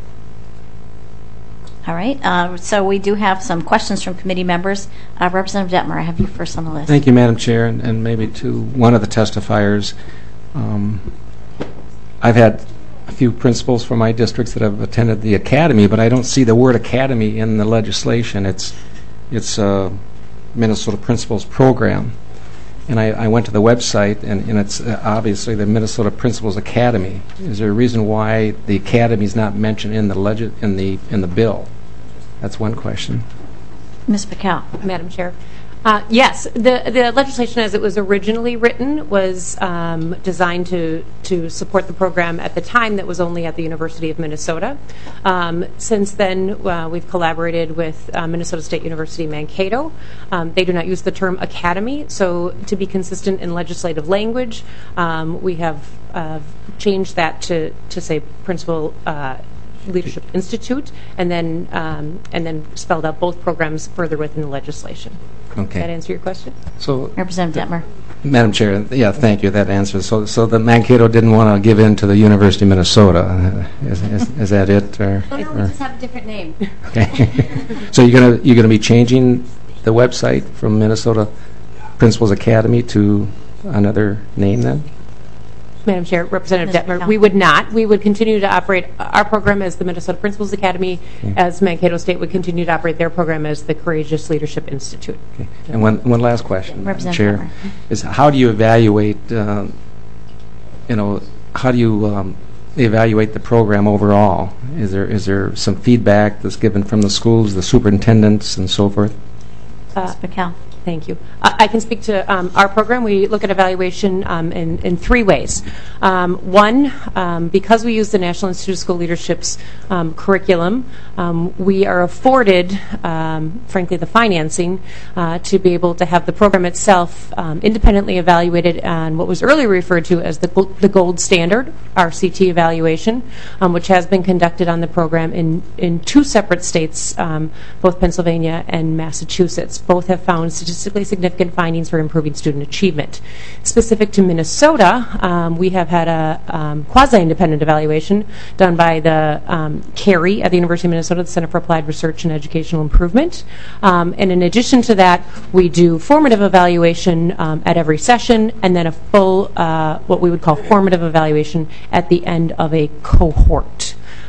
All right. Uh, so we do have some questions from committee members. Uh, Representative Detmer, I have you first on the list. Thank you, Madam Chair, and, and maybe to one of the testifiers. Um, I've had a few principals from my districts that have attended the academy, but I don't see the word academy in the legislation. It's it's a Minnesota Principals Program. And I, I went to the website, and, and it's uh, obviously the Minnesota Principals Academy. Is there a reason why the academy is not mentioned in the legis- in the in the bill? That's one question. Miz Pacal. Madam Chair. Uh, yes, the the legislation as it was originally written was um, designed to to support the program at the time that was only at the University of Minnesota. Um, since then, uh, we've collaborated with uh, Minnesota State University Mankato. Um, they do not use the term academy, so to be consistent in legislative language, um, we have uh, changed that to to say principal uh, Leadership Institute, and then um, and then spelled out both programs further within the legislation. Okay. Does that answer your question? So, Representative Detmer. Madam Chair, yeah, thank you. That answers. So, so the Mankato didn't want to give in to the University of Minnesota. Is, is, is that it? Or, Oh, no, we or- just have a different name. Okay. So you're gonna you're gonna be changing the website from Minnesota Principals Academy to another name then? Madam Chair, Representative Miz Detmer, Pacal. we would not. We would continue to operate our program as the Minnesota Principals Academy, as Mankato State would continue to operate their program as the Courageous Leadership Institute. Okay. And one one last question, Madam Representative Chair, is how do you evaluate, uh, you know, how do you um, evaluate the program overall? Is there is there some feedback that's given from the schools, the superintendents, and so forth? Uh, Miz Pacal. Thank you. Uh, I can speak to um, our program. We look at evaluation um, in, in three ways. Um, one, um, because we use the National Institute of School Leadership's um, curriculum, um, we are afforded, um, frankly, the financing uh, to be able to have the program itself um, independently evaluated on what was earlier referred to as the, go- the gold standard, R C T evaluation, um, which has been conducted on the program in, in two separate states, um, both Pennsylvania and Massachusetts. Both have found statistically significant findings for improving student achievement. Specific to Minnesota, um, we have had a um, quasi-independent evaluation done by the um, CARI at the University of Minnesota, the Center for Applied Research and Educational Improvement. Um, and in addition to that, we do formative evaluation um, at every session, and then a full, uh, what we would call formative evaluation at the end of a cohort.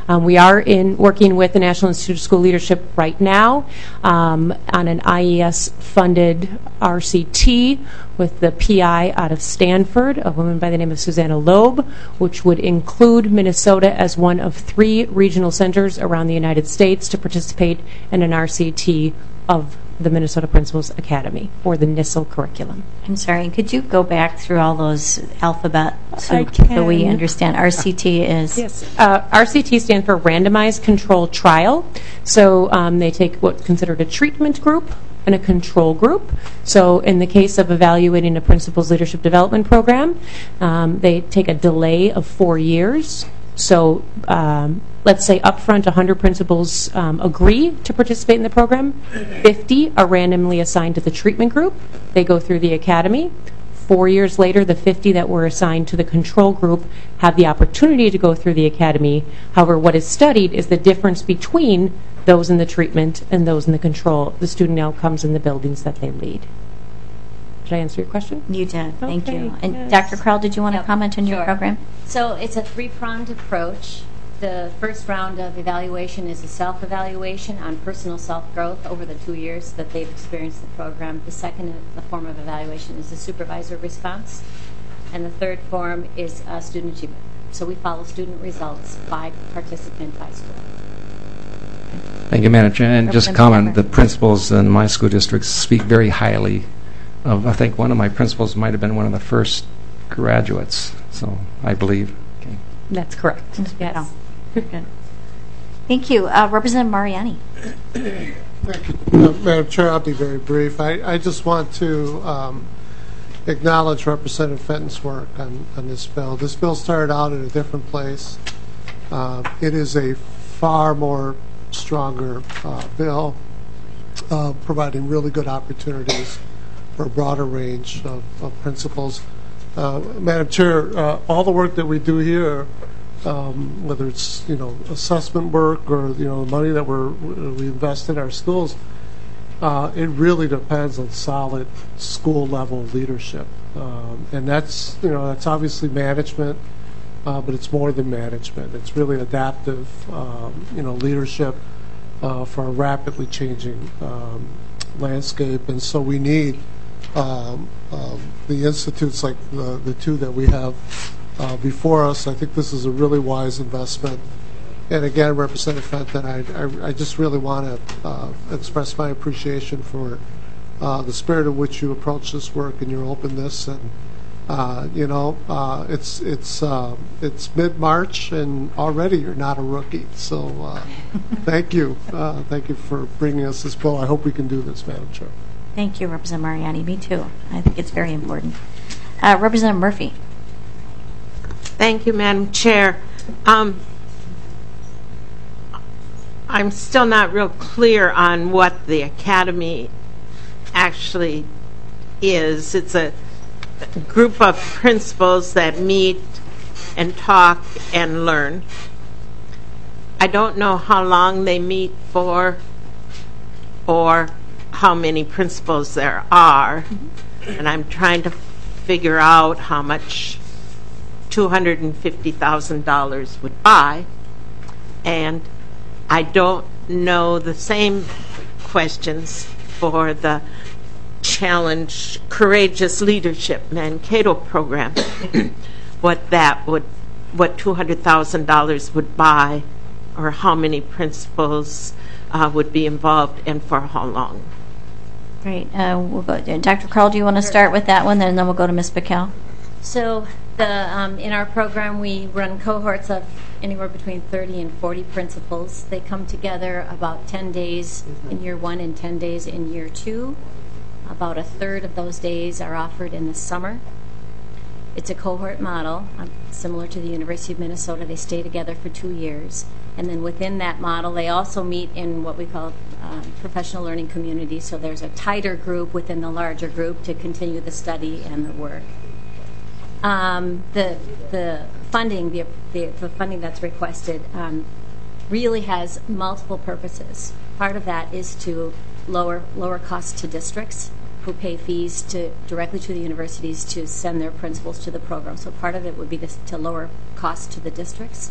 Um, we are in working with the National Institute of School Leadership right now um, on an I E S-funded R C T with the P I out of Stanford, a woman by the name of Susanna Loeb, which would include Minnesota as one of three regional centers around the United States to participate in an R C T of the Minnesota Principals Academy, or the N I S L curriculum. I'm sorry, could you go back through all those alphabet so I that we can. understand? R C T is? Yes. Uh, R C T stands for Randomized Controlled Trial. So um, they take what's considered a treatment group and a control group. So in the case of evaluating a principal's leadership development program, um, they take a delay of four years. So um, let's say upfront one hundred principals um, agree to participate in the program. fifty are randomly assigned to the treatment group. They go through the academy. Four years later, the fifty that were assigned to the control group have the opportunity to go through the academy. However, what is studied is the difference between those in the treatment and those in the control, the student outcomes in the buildings that they lead. Did I answer your question? You did. Thank Okay, you. And yes. Doctor Kroll, did you want to Yep, comment on your sure. program? So it's a three-pronged approach. The first round of evaluation is a self-evaluation on personal self-growth over the two years that they've experienced the program. The second uh, form of evaluation is a supervisor response. And the third form is uh, student achievement. So we follow student results by participant by school. Thank you, Madam Chair. And just Representative comment, the Cameron. principals in my school districts speak very highly of, I think one of my principals might have been one of the first graduates, so I believe. Okay. That's correct. Yes. Good. Thank you. Uh, Representative Mariani. Thank you. Uh, Madam Chair, I'll be very brief. I, I just want to um, acknowledge Representative Fenton's work on, on this bill. This bill started out at a different place. Uh, it is a far more stronger uh, bill, uh, providing really good opportunities for a broader range of, of principals. Uh, Madam Chair, uh, all the work that we do here, um, whether it's you know assessment work or you know the money that we're, we invest in our schools, uh, it really depends on solid school level leadership, um, and that's you know that's obviously management. Uh, but it's more than management. It's really adaptive, um, you know, leadership uh, for a rapidly changing um, landscape. And so we need um, um, the institutes like the, the two that we have uh, before us. I think this is a really wise investment. And again, Representative Fenton, I, I, I just really want to uh, express my appreciation for uh, the spirit in which you approach this work and your openness. And Uh, you know, uh, it's it's uh, it's mid-March, and already you're not a rookie. So, uh, thank you, uh, thank you for bringing us this bill. I hope we can do this, Madam Chair. Thank you, Representative Mariani. Me too. I think it's very important. Uh, Representative Murphy. Thank you, Madam Chair. Um, I'm still not real clear on what the academy actually is. It's a group of principals that meet and talk and learn. I don't know how long they meet for or how many principals there are, and I'm trying to figure out how much two hundred fifty thousand dollars would buy, and I don't know the same questions for the Challenge Courageous Leadership Mankato program, what that would, what two hundred thousand dollars would buy, or how many principals uh, would be involved and for how long. Great. Uh, we'll go. Doctor Kroll, do you want to start with that one, and then we'll go to Miz Piquel? So the um, in our program, we run cohorts of anywhere between thirty and forty principals. They come together about ten days in year one and ten days in year two. About a third of those days are offered in the summer. It's a cohort model, um, similar to the University of Minnesota. They stay together for two years. And then within that model, they also meet in what we call um, professional learning communities. So there's a tighter group within the larger group to continue the study and the work. Um, the the funding, the, the, the funding that's requested um, really has multiple purposes. Part of that is to lower lower costs to districts who pay fees to directly to the universities to send their principals to the program. So part of it would be this, to lower costs to the districts.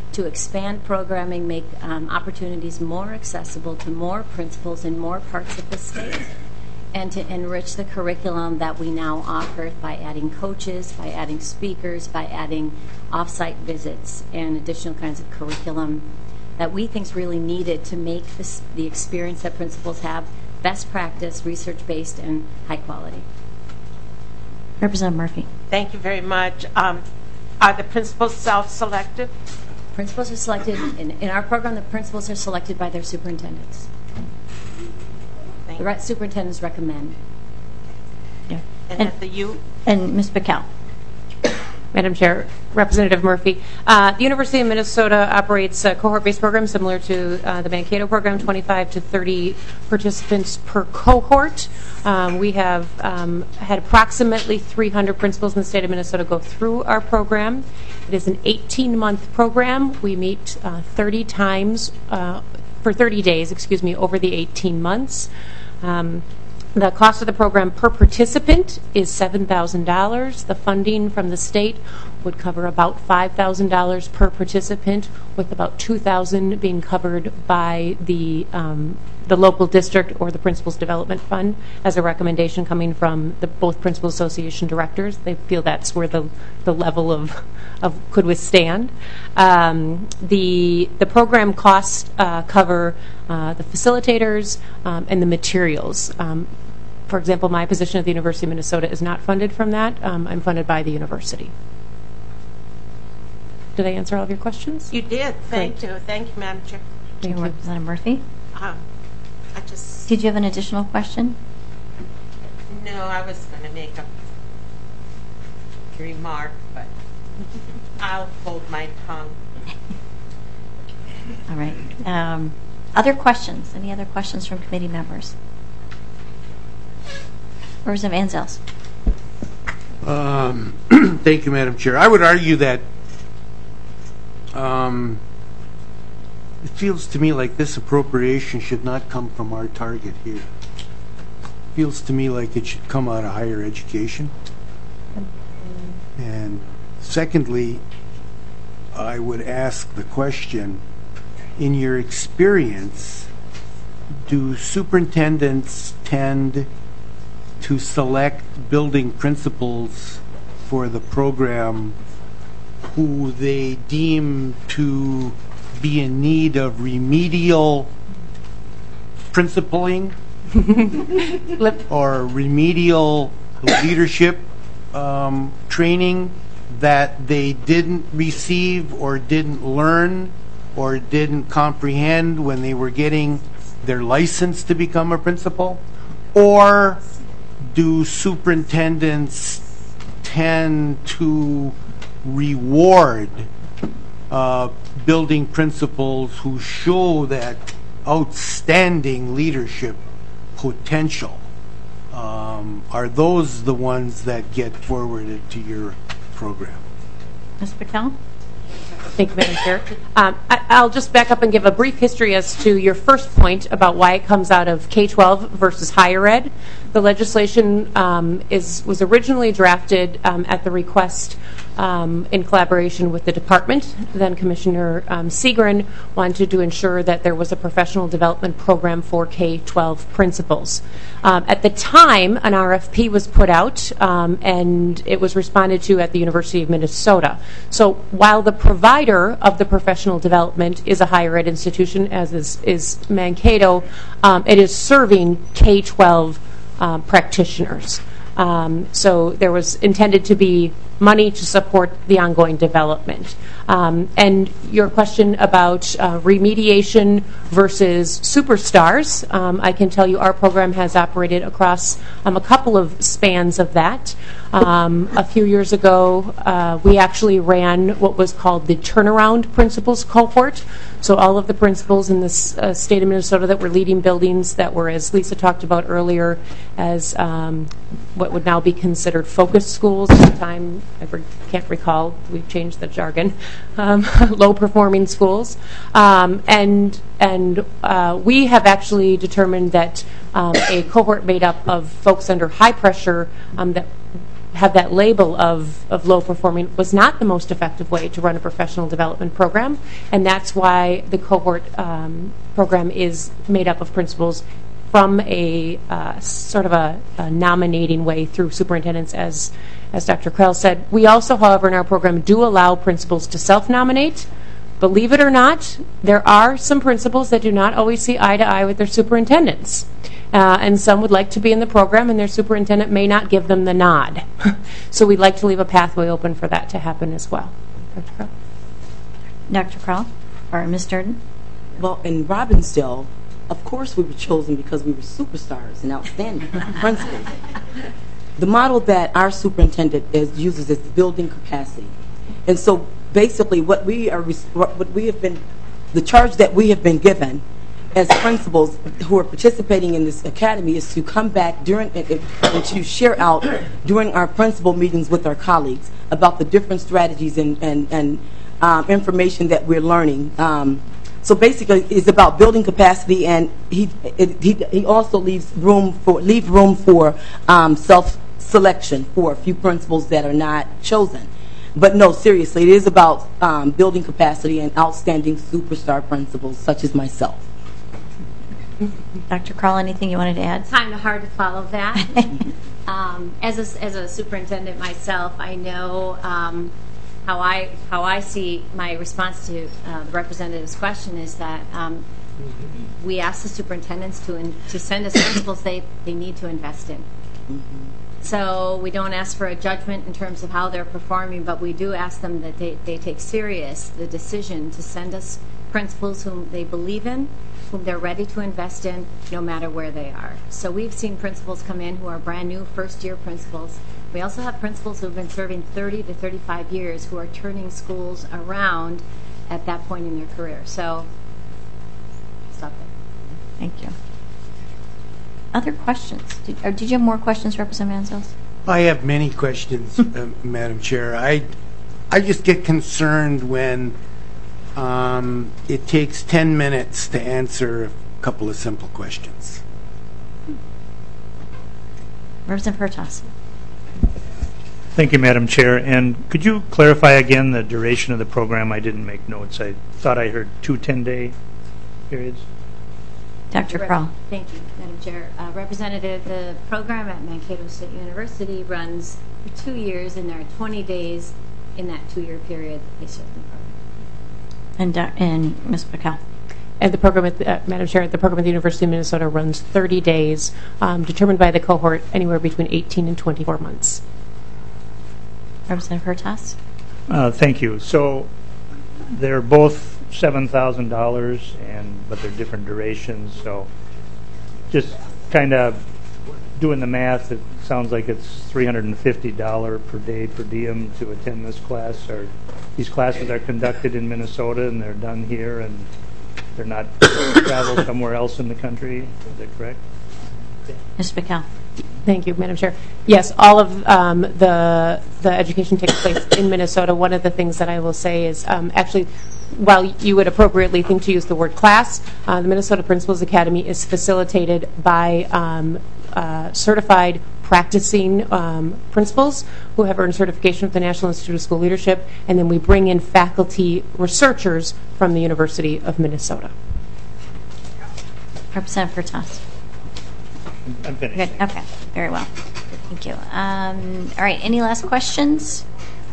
to expand programming, make um, opportunities more accessible to more principals in more parts of the state, and to enrich the curriculum that we now offer by adding coaches, by adding speakers, by adding off-site visits, and additional kinds of curriculum that we think is really needed to make this, the experience that principals have best practice, research-based, and high quality. Representative Murphy. Thank you very much. Um, are the principals self-selected? Principals are selected, in, in our program, the principals are selected by their superintendents. Thank the re- superintendents recommend. Yeah. And, and at the U? And Miz Patel. Madam Chair, Representative Murphy. Uh, the University of Minnesota operates a cohort-based program similar to uh, the Mankato program, twenty-five to thirty participants per cohort. Um, we have um, had approximately three hundred principals in the state of Minnesota go through our program. It is an eighteen-month program. We meet uh, thirty times, uh, for thirty days, excuse me, over the eighteen months. Um, The cost of the program per participant is seven thousand dollars. The funding from the state would cover about five thousand dollars per participant, with about two thousand dollars being covered by the um, the local district or the Principals Development Fund, as a recommendation coming from the both Principal Association directors. They feel that's where the the level of of could withstand. Um, the the program costs uh, cover uh, the facilitators um, and the materials. Um, for example, my position at the University of Minnesota is not funded from that. Um, I'm funded by the university. Did I answer all of your questions? You did. Thank Great. you. Thank you, Madam Chair. Thank you, Representative Murphy. Um, I just. Did you have an additional question? No, I was going to make a remark, but I'll hold my tongue. All right. Um, other questions? Any other questions from committee members? Representative Anzels. Um, thank you, Madam Chair. I would argue that um, it feels to me like this appropriation should not come from our target here. It feels to me like it should come out of higher education. And secondly, I would ask the question, in your experience, do superintendents tend to select building principals for the program who they deem to be in need of remedial principling or remedial leadership um, training that they didn't receive or didn't learn or didn't comprehend when they were getting their license to become a principal? Or do superintendents tend to reward uh, building principals who show that outstanding leadership potential? Um, are those the ones that get forwarded to your program? Miz Patel? Thank you, Madam Chair. Um, I, I'll just back up and give a brief history as to your first point about why it comes out of K twelve versus higher ed. The legislation um, is was originally drafted um, at the request um, in collaboration with the department. Then Commissioner um, Segrin wanted to ensure that there was a professional development program for K twelve principals. Um, at the time, an R F P was put out, um, and it was responded to at the University of Minnesota. So while the provider of the professional development is a higher ed institution, as is, is Mankato, um, it is serving K twelve um, practitioners. Um, so there was intended to be money to support the ongoing development. Um, and your question about uh, remediation versus superstars, um, I can tell you our program has operated across um, a couple of spans of that. Um, a few years ago, uh, we actually ran what was called the turnaround principals cohort. So all of the principals in the uh, state of Minnesota that were leading buildings that were, as Lisa talked about earlier, as um, what would now be considered focus schools. At the time, I re- can't recall, we've changed the jargon, um, low-performing schools. Um, and and uh, we have actually determined that um, a cohort made up of folks under high pressure um, that have that label of, of low performing was not the most effective way to run a professional development program, and that's why the cohort um, program is made up of principals from a uh, sort of a, a nominating way through superintendents, as as Doctor Krell said. We also, however, in our program do allow principals to self-nominate. Believe it or not, there are some principals that do not always see eye to eye with their superintendents. Uh, and some would like to be in the program, and their superintendent may not give them the nod. So we'd like to leave a pathway open for that to happen as well. Doctor Krell? Doctor Krell or Miz Durden? Well, in Robbinsdale, of course we were chosen because we were superstars and outstanding principals. The model that our superintendent is, uses is building capacity. And so basically what we are, what we have been, the charge that we have been given as principals who are participating in this academy is to come back during and, and to share out during our principal meetings with our colleagues about the different strategies and, and, and um, information that we're learning. Um, so basically it's about building capacity, and he, it, he, he also leaves room for, leave room for um, self-selection for a few principals that are not chosen. But no, seriously, it is about um, building capacity and outstanding superstar principals such as myself. Doctor Krell, anything you wanted to add? It's kind of hard to follow that. um, as a, as a superintendent myself, I know um, how I how I see my response to uh, the representative's question is that um, we ask the superintendents to in, to send us principals they, they need to invest in. Mm-hmm. So we don't ask for a judgment in terms of how they're performing, but we do ask them that they, they take serious the decision to send us principals whom they believe in, whom they're ready to invest in, no matter where they are. So we've seen principals come in who are brand new first-year principals. We also have principals who have been serving thirty to thirty-five years who are turning schools around at that point in their career. So stop there. Thank you. Other questions? Did, or did you have more questions, Representative Mansell? I have many questions, uh, Madam Chair. I, I just get concerned when um, it takes ten minutes to answer a couple of simple questions. Representative Hertaus. Thank you, Madam Chair. And could you clarify again the duration of the program? I didn't make notes. I thought I heard two ten-day periods. Doctor Krell. Thank you, Madam Chair. Uh, Representative, the program at Mankato State University runs for two years, and there are twenty days in that two-year period that they serve the program. And, uh, and Miz Patel. And the program, at the, uh, Madam Chair, the program at the University of Minnesota runs thirty days, um, determined by the cohort anywhere between eighteen and twenty-four months. Representative Hertaus. Uh, thank you. So they're both seven thousand dollars, and but they're different durations. So just kind of doing the math, it sounds like it's three hundred fifty dollars per day per diem to attend this class. Or these classes are conducted in Minnesota, and they're done here, and they're not traveled somewhere else in the country. Is that correct? Miz Patel. Thank you, Madam Chair. Yes, all of um, the the education takes place in Minnesota. One of the things that I will say is um, actually, while you would appropriately think to use the word class, uh, the Minnesota Principals Academy is facilitated by um, uh, certified practicing um, principals who have earned certification with the National Institute of School Leadership, and then we bring in faculty researchers from the University of Minnesota. Representative Hertaus. I'm finished. Good. Okay. Very well. Thank you. Um, all right. Any last questions?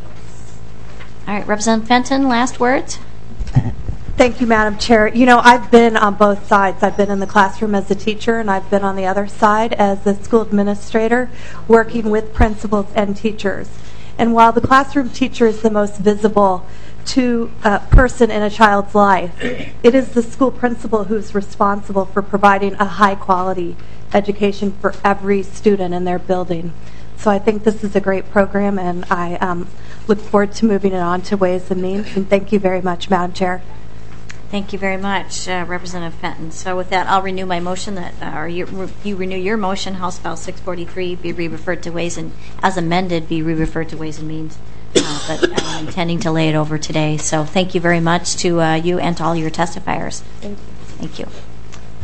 All right. Representative Fenton, last words. Thank you, Madam Chair. You know, I've been on both sides. I've been in the classroom as a teacher, and I've been on the other side as a school administrator, working with principals and teachers. And while the classroom teacher is the most visible to a person in a child's life, it is the school principal who's responsible for providing a high-quality education for every student in their building. So I think this is a great program, and I um, look forward to moving it on to Ways and Means. And thank you very much, Madam Chair. Thank you very much, uh, Representative Fenton. So with that, I'll renew my motion that, uh, or you, you renew your motion, House File six forty-three, be re-referred to Ways and, as amended, be re-referred to Ways and Means. Uh, but I'm intending to lay it over today. So thank you very much to uh, you and to all your testifiers. Thank you. Thank you.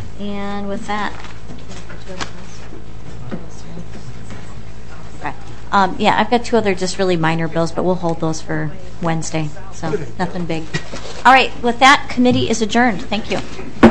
And with that, right. Um, yeah, I've got two other just really minor bills, but we'll hold those for Wednesday. So nothing big. All right, with that, committee is adjourned. Thank you.